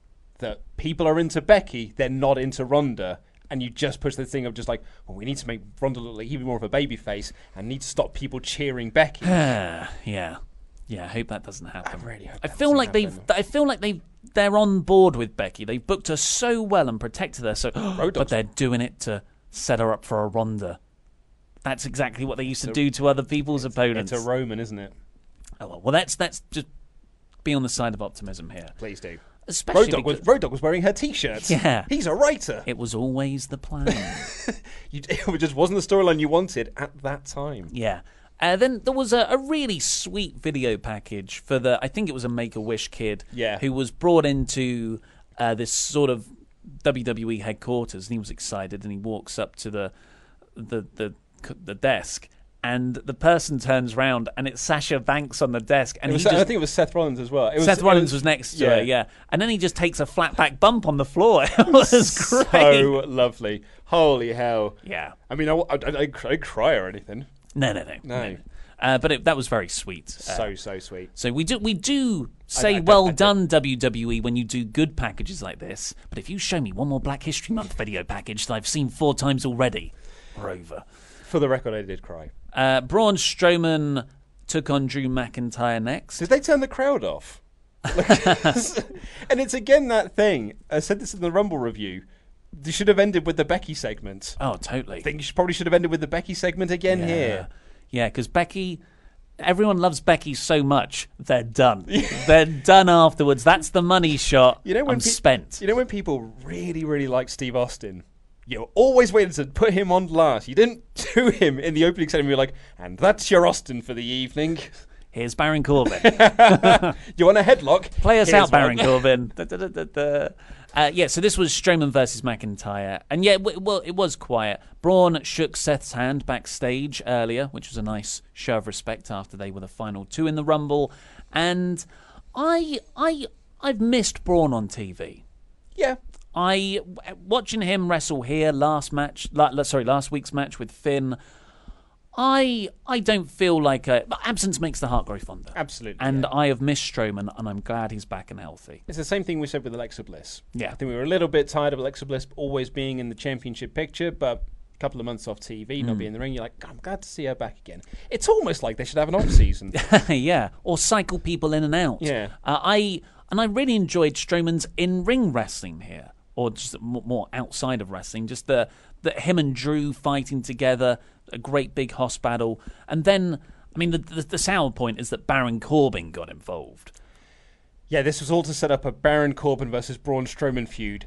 that people are into Becky, they're not into Ronda. And you just push the thing of just like, well, we need to make Ronda look like even more of a baby face and need to stop people cheering Becky. yeah. Yeah, I hope that doesn't happen. I really hope I that feel doesn't like they've happen. I feel like they've they're on board with Becky. They've booked her so well and protected her so but they're doing it to set her up for a Ronda. That's exactly what they used to So do to other people's opponents. It's a Roman, isn't it? Oh well, well that's that's just be on the side of optimism here. Please do. Especially Road Dogg was, because- Road Dogg was wearing her T-shirt. Yeah. He's a writer. It was always the plan. you, it just wasn't the storyline you wanted at that time. Yeah. Uh, then there was a, a really sweet video package for the, I think it was a Make-A-Wish kid Yeah. who was brought into uh, this sort of W W E headquarters, and he was excited, and he walks up to the the the, the desk, and the person turns round, and it's Sasha Banks on the desk, and It was, he just, I think it was Seth Rollins as well. It was, Seth it Rollins was, next to yeah. her, yeah, and then he just takes a flat back bump on the floor. It was great. So lovely. Holy hell. Yeah. I mean, I, I, I, I cry or anything. No, no, no, No. no. Uh, but it, that was very sweet. Uh, So, so sweet. So we do we do say I- I- well I- I- done W W E when you do good packages like this. But if you show me one more Black History Month video package that I've seen four times already, we're over. For the record, I did cry. Uh, Braun Strowman took on Drew McIntyre next. Did they turn the crowd off? Like, and it's again that thing. I said this in the Rumble review. They should have ended with the Becky segment. Oh, totally. I think you should, probably should have ended with the Becky segment again yeah. here. Yeah, because Becky, everyone loves Becky so much, they're done. They're done afterwards. That's the money shot. You know when I'm pe- spent. You know when people really, really like Steve Austin, you always waited to put him on last. You didn't do him in the opening segment. You're like, and that's your Austin for the evening. Here's Baron Corbin. You want a headlock? Play us Here's out, Baron one. Corbin. Da, da, da, da, da. Uh, yeah, so this was Strowman versus McIntyre. And yeah, w- well, it was quiet. Braun shook Seth's hand backstage earlier, which was a nice show of respect after they were the final two in the Rumble. And I, I, I've missed Braun on T V. Yeah. I watching him wrestle here last match, la, sorry, last week's match with Finn. I I don't feel like a, absence makes the heart grow fonder. Absolutely. And yeah. I have missed Strowman, and I'm glad he's back and healthy. It's the same thing we said with Alexa Bliss. Yeah. I think we were a little bit tired of Alexa Bliss always being in the championship picture, but a couple of months off T V, Mm. not being in the ring, you're like, I'm glad to see her back again. It's almost like they should have an off season. Yeah, or cycle people in and out. Yeah. Uh, I and I really enjoyed Strowman's in-ring wrestling here, or just more, more outside of wrestling. Just the the him and Drew fighting together, a great big hoss battle, and then I mean the the, the sour point is that Baron Corbin got involved. Yeah, this was all to set up a Baron Corbin versus Braun Strowman feud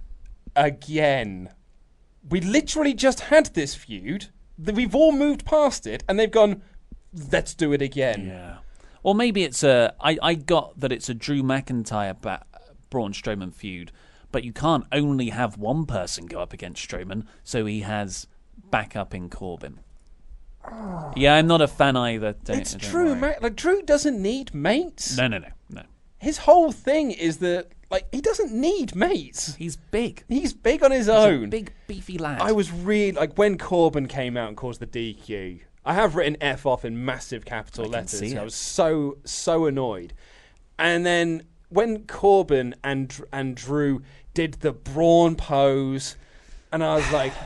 again. We literally just had this feud. We've all moved past it, and they've gone, let's do it again. Yeah. Or maybe it's a. I, I got that it's a Drew McIntyre ba- Braun Strowman feud, but you can't only have one person go up against Strowman, so he has backup in Corbin. Oh. Yeah, I'm not a fan either. Don't, It's don't Drew. worry. Ma- like Drew doesn't need mates. No, no, no, no. His whole thing is that like he doesn't need mates. He's big. He's big on his He's own. a big, beefy lad. I was really like when Corbin came out and caused the D Q. I have written F off in massive capital I can letters. see I it. was so so annoyed. And then when Corbin and and Drew did the Braun pose, and I was like,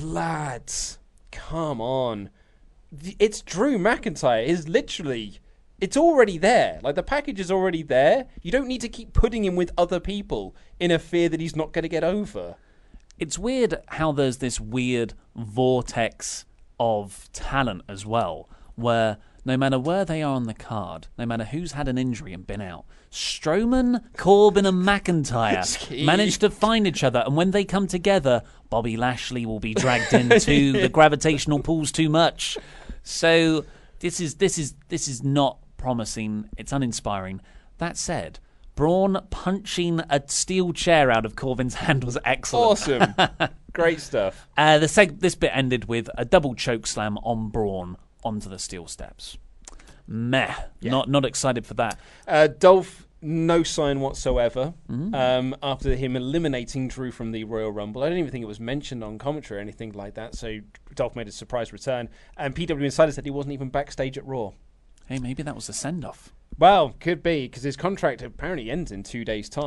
lads, come on. It's Drew McIntyre. Is literally, it's already there. Like the package is already there. You don't need to keep putting him with other people in a fear that he's not going to get over. It's weird how there's this weird vortex of talent as well, where no matter where they are on the card, no matter who's had an injury and been out, Strowman, Corbin and McIntyre manage to find each other, and when they come together, Bobby Lashley will be dragged into the gravitational pulls too much. So this is this is this is not promising. It's uninspiring. That said, Braun punching a steel chair out of Corbin's hand was excellent. Awesome. Great stuff. Uh, the seg- this bit ended with a double choke slam on Braun onto the steel steps. Meh. Yeah. Not not excited for that. Uh, Dolph, no sign whatsoever Mm. um, after him eliminating Drew from the Royal Rumble. I don't even think it was mentioned on commentary or anything like that, so Dolph made a surprise return. And P W Insider said he wasn't even backstage at Raw. Hey, maybe that was a send-off. Well, could be, because his contract apparently ends in two days' time.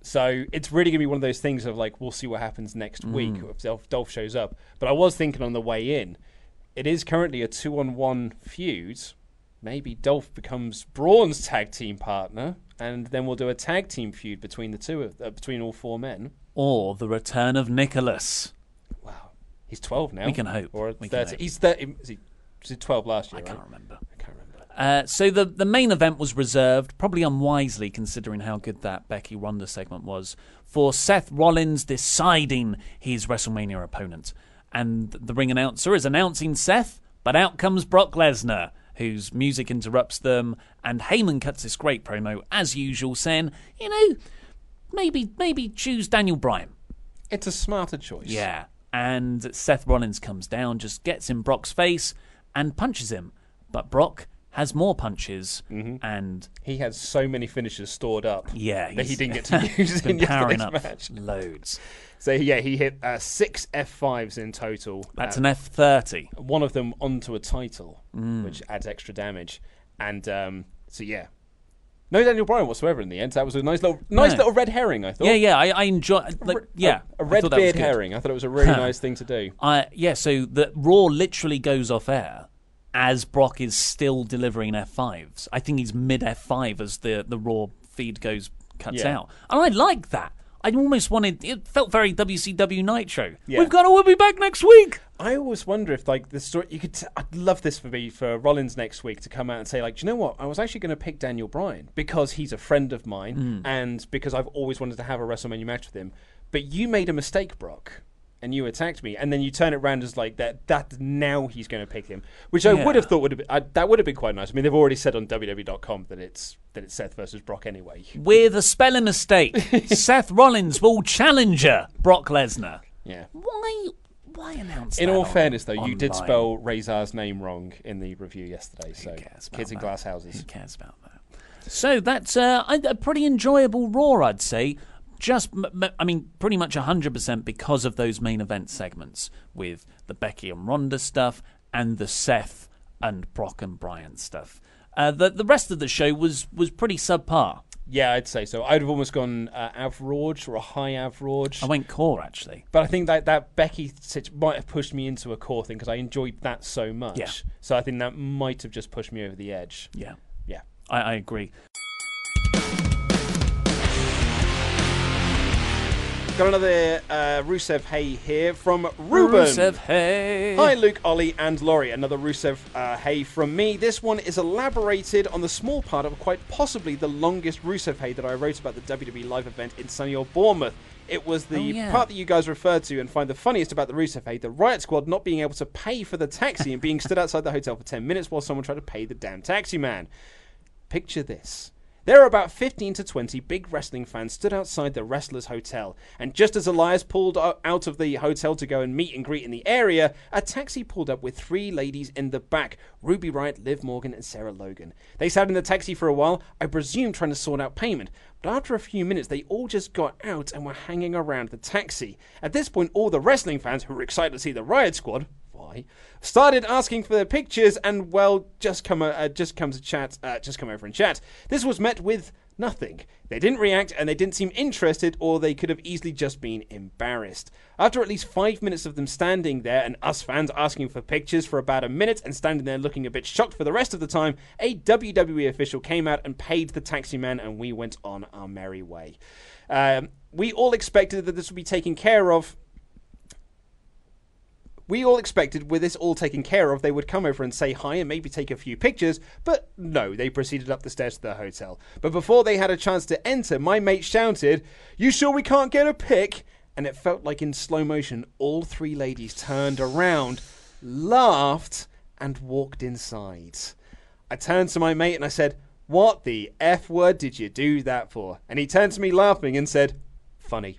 So it's really going to be one of those things of like, we'll see what happens next Mm. week if Dolph, Dolph shows up. But I was thinking on the way in, it is currently a two-on-one feud. Maybe Dolph becomes Braun's tag team partner, and then we'll do a tag team feud between the two of uh, between all four men. Or the return of Nicholas. Wow, he's twelve now. We can hope. Or We can thirty. hope. He's thirty. Is he, was he twelve last year? I can't right? remember. I can't remember. Uh, so the the main event was reserved, probably unwisely considering how good that Becky Ronda segment was, for Seth Rollins deciding his WrestleMania opponent. And the ring announcer is announcing Seth, but out comes Brock Lesnar, whose music interrupts them, and Heyman cuts this great promo, as usual, saying, you know, maybe maybe choose Daniel Bryan. It's a smarter choice. Yeah. And Seth Rollins comes down, just gets in Brock's face, and punches him. But Brock has more punches, Mm-hmm. and He had so many finishes stored up yeah, that he he's didn't get to use been in powering yesterday's up match. loads. So yeah, he hit uh, six F fives in total. That's uh, an F thirty. One of them onto a title, Mm. which adds extra damage. And um, so yeah, no Daniel Bryan whatsoever in the end. That was a nice little, nice No. little red herring. I thought. Yeah, yeah, I, I enjoy. Like, yeah, a, a I red thought that was beard good. herring. I thought it was a really nice thing to do. Uh, yeah, so the Raw literally goes off air as Brock is still delivering F fives. I think he's mid F five as the, the Raw feed goes cuts Yeah. out. And I like that. I almost wanted, it felt very W C W Nitro. Yeah. We've got to, we'll be back next week. I always wonder if, like, the story. You could. T- I'd love this for me for Rollins next week to come out and say, like, do you know what? I was actually going to pick Daniel Bryan because he's a friend of mine Mm. and because I've always wanted to have a WrestleMania match with him. But you made a mistake, Brock, and you attacked me, and then you turn it around as like that. That now he's going to pick him, which I Yeah. would have thought would have been, I, that would have been quite nice. I mean, they've already said on W W E dot com that it's that it's Seth versus Brock anyway. With a spelling mistake, Seth Rollins will challenger Brock Lesnar. Yeah. Why? Why announce In that all on- fairness, though, you did online? spell Razor's name wrong in the review yesterday. So cares about kids in that? glass houses. Who cares about that? So that's uh, a a pretty enjoyable Raw, I'd say. Just, m- m- I mean, pretty much one hundred percent because of those main event segments with the Becky and Ronda stuff and the Seth and Brock and Bryan stuff. Uh, the the rest of the show was was pretty subpar. Yeah, I'd say so. I'd have almost gone uh, average or a high average. I went core, actually. But I think that that Becky sit- might have pushed me into a core thing because I enjoyed that so much. Yeah. So I think that might have just pushed me over the edge. Yeah, Yeah. I, I agree. Got another uh, Rusev Hey here from Ruben. Rusev, hey. Hi, Luke, Ollie, and Laurie. Another Rusev uh, Hey from me. This one is elaborated on the small part of quite possibly the longest Rusev Hey that I wrote about the W W E live event in sunny old Bournemouth. It was the Oh, yeah. part that you guys referred to and find the funniest about the Rusev Hey, the Riot Squad not being able to pay for the taxi and being stood outside the hotel for ten minutes while someone tried to pay the damn taxi man. Picture this. There are about fifteen to twenty big wrestling fans stood outside the Wrestlers Hotel, and just as Elias pulled o- out of the hotel to go and meet and greet in the area, a taxi pulled up with three ladies in the back, Ruby Riott, Liv Morgan, and Sarah Logan. They sat in the taxi for a while, I presume trying to sort out payment, but after a few minutes they all just got out and were hanging around the taxi. At this point, all the wrestling fans, who were excited to see the Riot Squad, why, started asking for their pictures, and well, just come uh, just come to chat, uh, just come over and chat. This was met with nothing. They didn't react, and they didn't seem interested, or they could have easily just been embarrassed. After at least five minutes of them standing there, and us fans asking for pictures for about a minute, and standing there looking a bit shocked for the rest of the time, a W W E official came out and paid the taxi man, and we went on our merry way. Um, we all expected that this would be taken care of. We all expected, with this all taken care of, they would come over and say hi and maybe take a few pictures, but no, they proceeded up the stairs to their hotel. But before they had a chance to enter, my mate shouted, "You sure we can't get a pic?" And it felt like in slow motion, all three ladies turned around, laughed, and walked inside. I turned to my mate and I said, "What the F word did you do that for?" And he turned to me laughing and said, "Funny."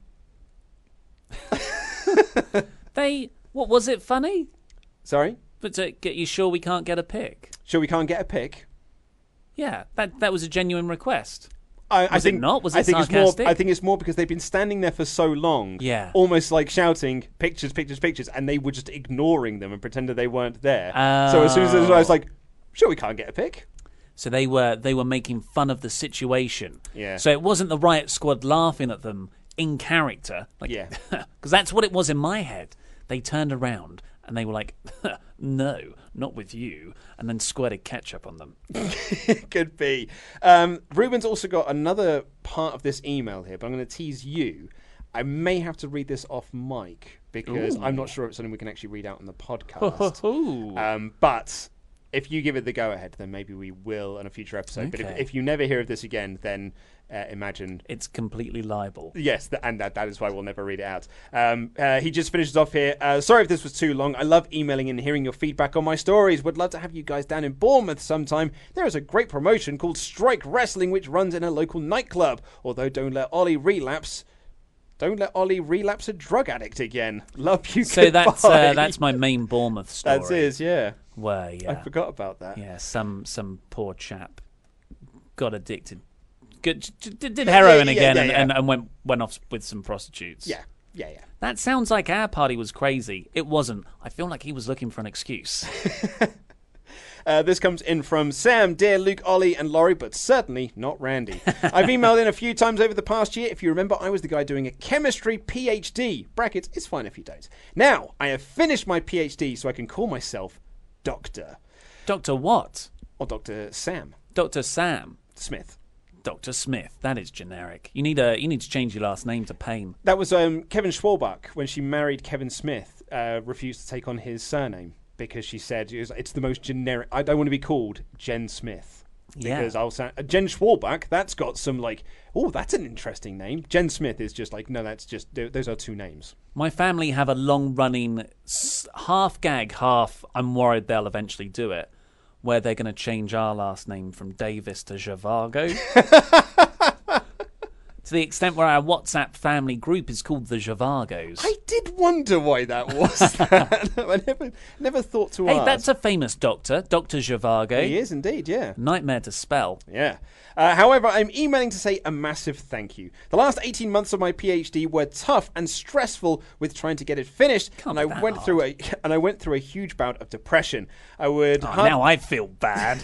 They, what was it funny? Sorry? But to get you sure we can't get a pic? Sure we can't get a pic? Yeah, that that was a genuine request. I, I Was it think not? Was it I think sarcastic? It's more, I think it's more because they've been standing there for so long, Yeah. almost like shouting pictures, pictures, pictures, and they were just ignoring them and pretended they weren't there. So as soon as I was like, "Sure, we can't get a pic." So they were they were making fun of the situation. Yeah. So it wasn't the Riot Squad laughing at them in character. Like, yeah. Because that's what it was in my head. They turned around and they were like, no, not with you, and then squirted ketchup on them. Could be. Um, Ruben's also got another part of this email here, but I'm going to tease you. I may have to read this off mic because Ooh. I'm not sure if it's something we can actually read out on the podcast. um, but if you give it the go-ahead, then maybe we will on a future episode. Okay. But if, if you never hear of this again, then uh, imagine... It's completely liable. Yes, th- and that, that is why we'll never read it out. Um, uh, he just finishes off here. Uh, sorry if this was too long. I love emailing and hearing your feedback on my stories. Would love to have you guys down in Bournemouth sometime. There is a great promotion called Strike Wrestling, which runs in a local nightclub. Although don't let Ollie relapse... Don't let Ollie relapse a drug addict again. Love you. So goodbye. that's uh, that's my main Bournemouth story. That's his, yeah. Where yeah, I forgot about that. Yeah, some some poor chap got addicted, good, did heroin yeah, yeah, again, yeah, and, yeah. and, and went went off with some prostitutes. Yeah, yeah, yeah. That sounds like our party was crazy. It wasn't. I feel like he was looking for an excuse. Uh, this comes in from Sam, dear Luke, Ollie, and Laurie, but certainly not Randy. I've emailed in a few times over the past year. If you remember, I was the guy doing a chemistry PhD. Brackets, it's fine if you don't. Now, I have finished my PhD, so I can call myself Doctor. Doctor what? Or Doctor Sam. Doctor Sam Smith. Doctor Smith. That is generic. You need a you need to change your last name to Payne. That was um, Kevin Schwalbach, when she married Kevin Smith, uh, refused to take on his surname. Because she said it was, it's the most generic. I don't want to be called Jen Smith. Because Yeah. I'll sound uh, Jen Schwalbach. That's got some like, oh, that's an interesting name. Jen Smith is just like, no, that's just those are two names. My family have a long-running s- half gag, half I'm worried they'll eventually do it, where they're going to change our last name from Davis to Zhivago. To the extent where our WhatsApp family group is called the Zhivagos. I did wonder why that was. that. I never, never thought to Hey, ask. that's a famous doctor, Doctor Zhivago. He is indeed, yeah. Nightmare to spell. Yeah. Uh, however, I'm emailing to say a massive thank you. The last eighteen months of my PhD were tough and stressful with trying to get it finished, Can't and be I that went hard. through a and I went through a huge bout of depression. I would Oh, hard- now I feel bad.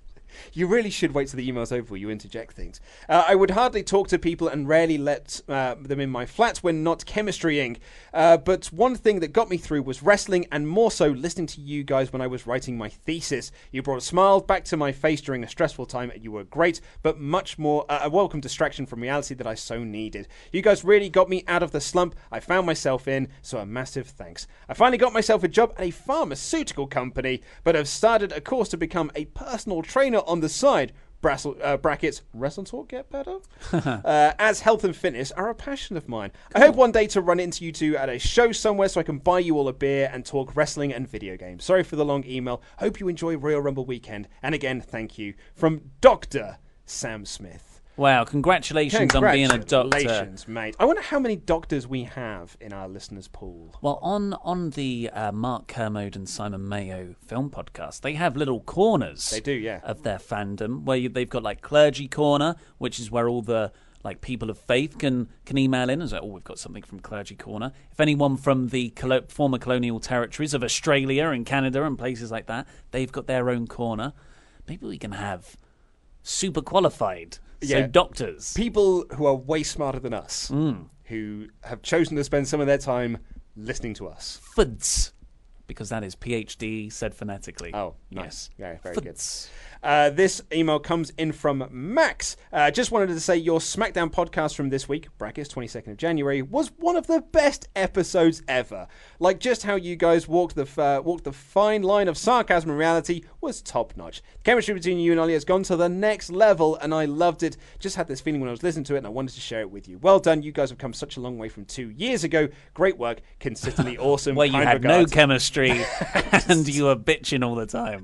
You really should wait till the email's over where you interject things. Uh, I would hardly talk to people and rarely let uh, them in my flat when not chemistrying. Uh, but one thing that got me through was wrestling, and more so listening to you guys when I was writing my thesis. You brought a smile back to my face during a stressful time, and you were great, but much more uh, a welcome distraction from reality that I so needed. You guys really got me out of the slump I found myself in, so a massive thanks. I finally got myself a job at a pharmaceutical company, but have started a course to become a personal trainer on the side. Brassel, uh, brackets, wrestle talk get better? uh, as health and fitness are a passion of mine. I hope one day to run into you two at a show somewhere so I can buy you all a beer and talk wrestling and video games. Sorry for the long email. Hope you enjoy Royal Rumble weekend. And again, thank you. From Doctor Sam Smith. Wow, congratulations, on being a doctor. Congratulations, mate. I wonder how many doctors we have in our listeners' pool. Well, on on the uh, Mark Kermode and Simon Mayo film podcast, they have little corners. They do, yeah. Of their fandom, where you, they've got like Clergy Corner, which is where all the like people of faith can can email in and say, oh, we've got something from Clergy Corner. If anyone from the colo- former colonial territories of Australia and Canada and places like that, they've got their own corner. Maybe we can have super qualified. So Yeah. doctors. People who are way smarter than us, Mm. who have chosen to spend some of their time listening to us. F U D S. Because that is PhD said phonetically. Oh, nice. Yeah, very F U D good. S. Uh, this email comes in from Max. Uh, just wanted to say your SmackDown podcast from this week, brackets twenty-second of January, was one of the best episodes ever. Like just how you guys walked the uh, walked the fine line of sarcasm and reality was top notch. The chemistry between you and Ollie has gone to the next level, and I loved it. Just had this feeling when I was listening to it, and I wanted to share it with you. Well done. You guys have come such a long way from two years ago. Great work. Consistently awesome. Where you Kind had regards. no chemistry and you were bitching all the time.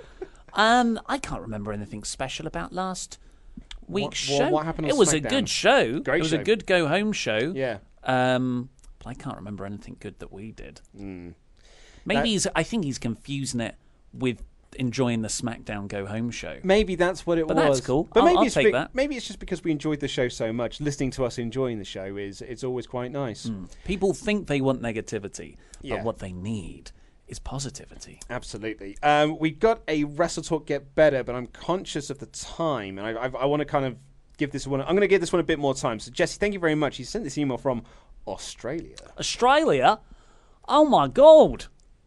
um, I can't remember anything special about last week's What- what- show. what happened on It was a SmackDown? good show. Great it was show. a good go home show. Yeah. Um, but I can't remember anything good that we did. Mm. Maybe That- he's. I think he's confusing it with enjoying the SmackDown go home show. Maybe that's what it But was. that's cool. But I'll- maybe I'll it's take be- that. maybe it's just because we enjoyed the show so much. Listening to us enjoying the show is it's always quite nice. Mm. People think they want negativity, Yeah. but what they need is positivity. Absolutely. Um, we got a Wrestle Talk Get Better, but I'm conscious of the time, and I, I, I want to kind of give this one. I'm going to give this one a bit more time. So, Jesse, thank you very much. You sent this email from Australia. Australia? Oh my God!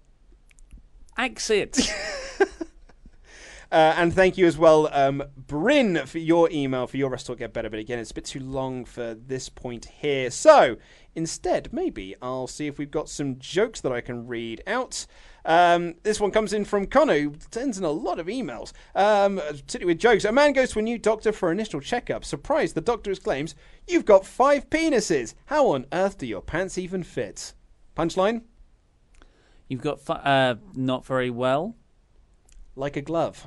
Exit. Uh, and thank you as well, um, Bryn, for your email, for your Wrestle Talk Get Better. But again, it's a bit too long for this point here. So instead, maybe I'll see if we've got some jokes that I can read out. Um, this one comes in from Connor, who sends in a lot of emails, um, particularly with jokes. A man goes to a new doctor for initial checkup. Surprised, the doctor exclaims, "You've got five penises. How on earth do your pants even fit?" Punchline? You've got fi- uh, not very well. Like a glove.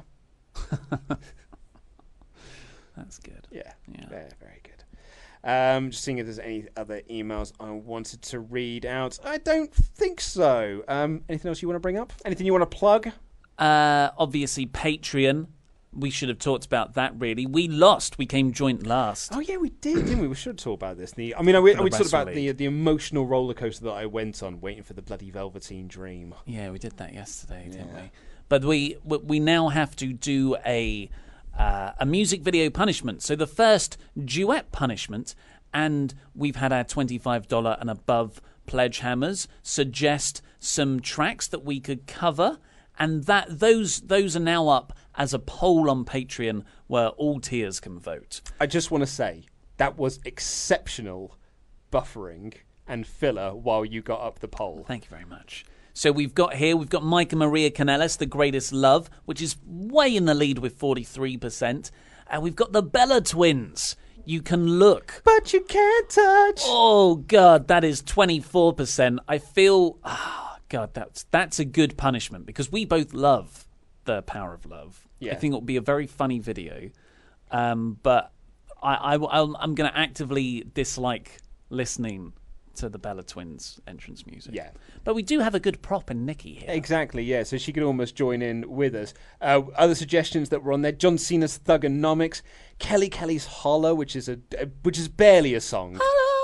That's good. Yeah, yeah. Very, very good. Um, just seeing if there's any other emails I wanted to read out. I don't think so. Um, anything else you want to bring up? Anything you want to plug? Uh, obviously, Patreon. We should have talked about that, really. We lost. We came joint last. Oh, yeah, we did, didn't we? We should talk about this. The, I mean, we, we talked about League. the the emotional roller coaster that I went on waiting for the bloody Velveteen Dream. Yeah, we did that yesterday, didn't Yeah. we? But we we now have to do a uh, a music video punishment. So the first duet punishment, and we've had our twenty-five dollars and above pledge hammers suggest some tracks that we could cover, and that those those are now up as a poll on Patreon where all tiers can vote. I just want to say that was exceptional buffering and filler while you got up the poll. Thank you very much. So we've got here, we've got Mike and Maria Canellis, The Greatest Love, which is way in the lead with forty-three percent. And we've got the Bella Twins, You Can Look. But you can't touch. Oh, God, that is twenty-four percent. I feel, oh, God, that's, that's a good punishment because we both love The Power of Love. Yeah. I think it'll be a very funny video. Um, but I, I, I'm going to actively dislike listening to the Bella Twins entrance music. Yeah. But we do have a good prop in Nikki here. Exactly, yeah. So she could almost join in with us. Uh, other suggestions that were on there: John Cena's Thugonomics, Kelly Kelly's Holler, which is a uh, which is barely a song.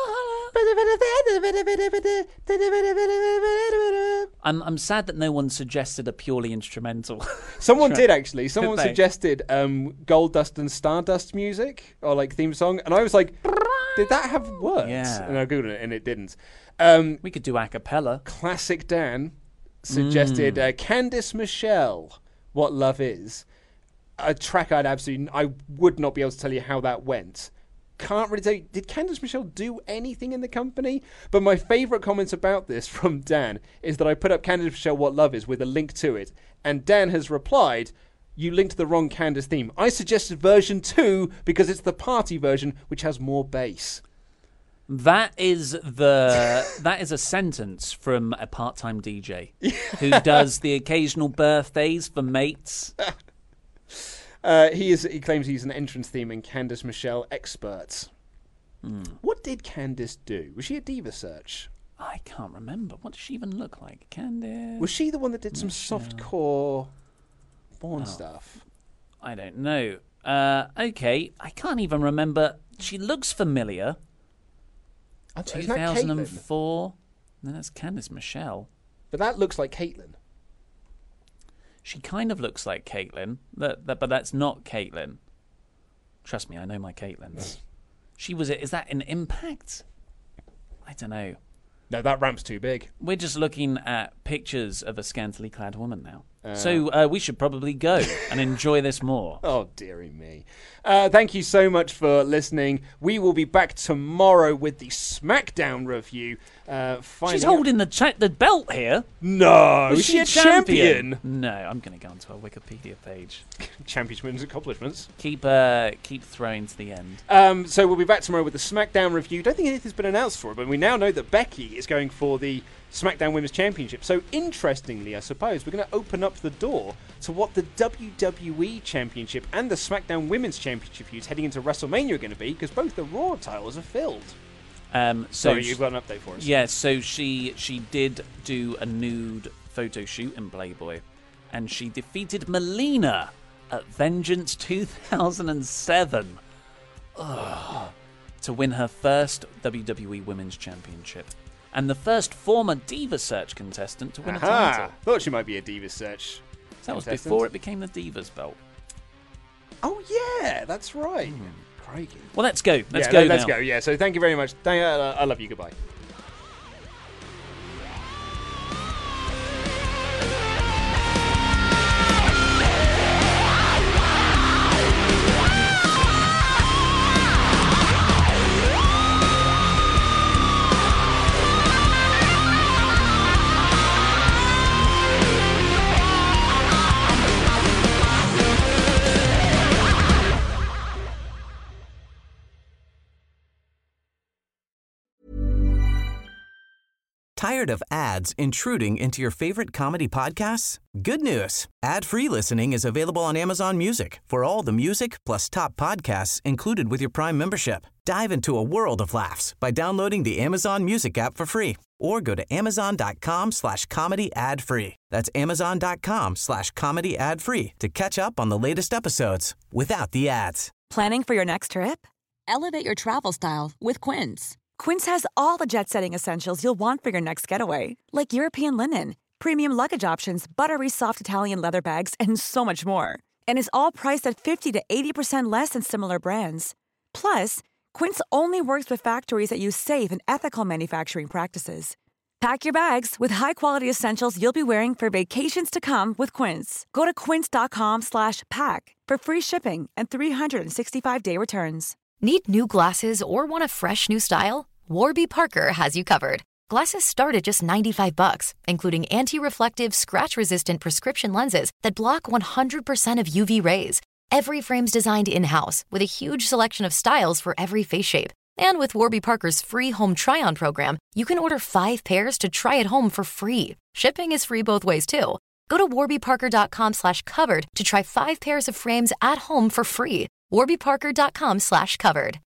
I'm I'm sad that no one suggested a purely instrumental. Someone did actually. Someone Did they? suggested um, Gold Dust and Stardust music or like theme song, and I was like, did that have words? Yeah. And I googled it, and it didn't. Um, We could do a cappella. Classic Dan suggested uh, Candice Michelle, What Love Is. A track I'd absolutely, I would not be able to tell you how that went. Can't really tell you, did Candice Michelle do anything in the company? But my favourite comments about this from Dan is that I put up Candice Michelle, What Love Is with a link to it. And Dan has replied, you linked the wrong Candice theme. I suggested version two because it's the party version, which has more bass. That is the that is a sentence from a part-time D J who does the occasional birthdays for mates. Uh, he is. He claims he's an entrance theme and Candice Michelle expert. Mm. What did Candice do? Was she a Diva Search? I can't remember. What does she even look like? Candice? Was she the one that did some Michelle. softcore porn Oh. stuff? I don't know. Uh, okay, I can't even remember. She looks familiar. Isn't two that thousand Caitlyn? four. No, that's Candice Michelle. But that looks like Caitlyn. She kind of looks like Caitlyn, that, that, but that's not Caitlyn. Trust me, I know my Caitlyns. She was. Is that an Impact? I don't know. No, that ramp's too big. We're just looking at pictures of a scantily clad woman now. Uh. So uh, we should probably go and enjoy this more. Oh, dearie me. Uh, thank you so much for listening. We will be back tomorrow with the SmackDown review. Uh, She's finding out- holding the cha- the belt here. No, Was is she she a a champion? champion? No, I'm going to go onto our Wikipedia page. Championship's accomplishments. Keep uh, keep throwing to the end. Um, so we'll be back tomorrow with the SmackDown review. Don't think anything's been announced for it, but we now know that Becky is going for the SmackDown Women's Championship. So interestingly, I suppose, we're going to open up the door to what the W W E Championship and the SmackDown Women's Championship feuds heading into WrestleMania are going to be, because both the Raw titles are filled. Um, so Sorry, you've got an update for us. Yeah, so she she did do a nude photo shoot in Playboy, and she defeated Melina at Vengeance two thousand seven Ugh. to win her first W W E Women's Championship. and the first former Diva Search contestant to win Aha. a title. Thought she might be a Diva Search. That was contestant. before it became the Divas belt. Oh yeah, that's right. Mm. Crikey. Well, let's go. Let's yeah, go. Let's now. go. Yeah. So thank you very much. Thank, uh, I love you. Goodbye. Tired of ads intruding into your favorite comedy podcasts? Good news. Ad-free listening is available on Amazon Music for all the music plus top podcasts included with your Prime membership. Dive into a world of laughs by downloading the Amazon Music app for free or go to amazon.com slash comedy ad free. That's amazon.com slash comedy ad free to catch up on the latest episodes without the ads. Planning for your next trip? Elevate your travel style with Quince. Quince has all the jet-setting essentials you'll want for your next getaway, like European linen, premium luggage options, buttery soft Italian leather bags, and so much more. And is all priced at fifty to eighty percent less than similar brands. Plus, Quince only works with factories that use safe and ethical manufacturing practices. Pack your bags with high-quality essentials you'll be wearing for vacations to come with Quince. Go to quince.com slash pack for free shipping and three sixty-five day returns. Need new glasses or want a fresh new style? Warby Parker has you covered. Glasses start at just ninety-five bucks, including anti-reflective, scratch-resistant prescription lenses that block one hundred percent of U V rays. Every frame's designed in-house with a huge selection of styles for every face shape. And with Warby Parker's free home try-on program, you can order five pairs to try at home for free. Shipping is free both ways, too. Go to warbyparker.com slash covered to try five pairs of frames at home for free. warbyparker.com slash covered.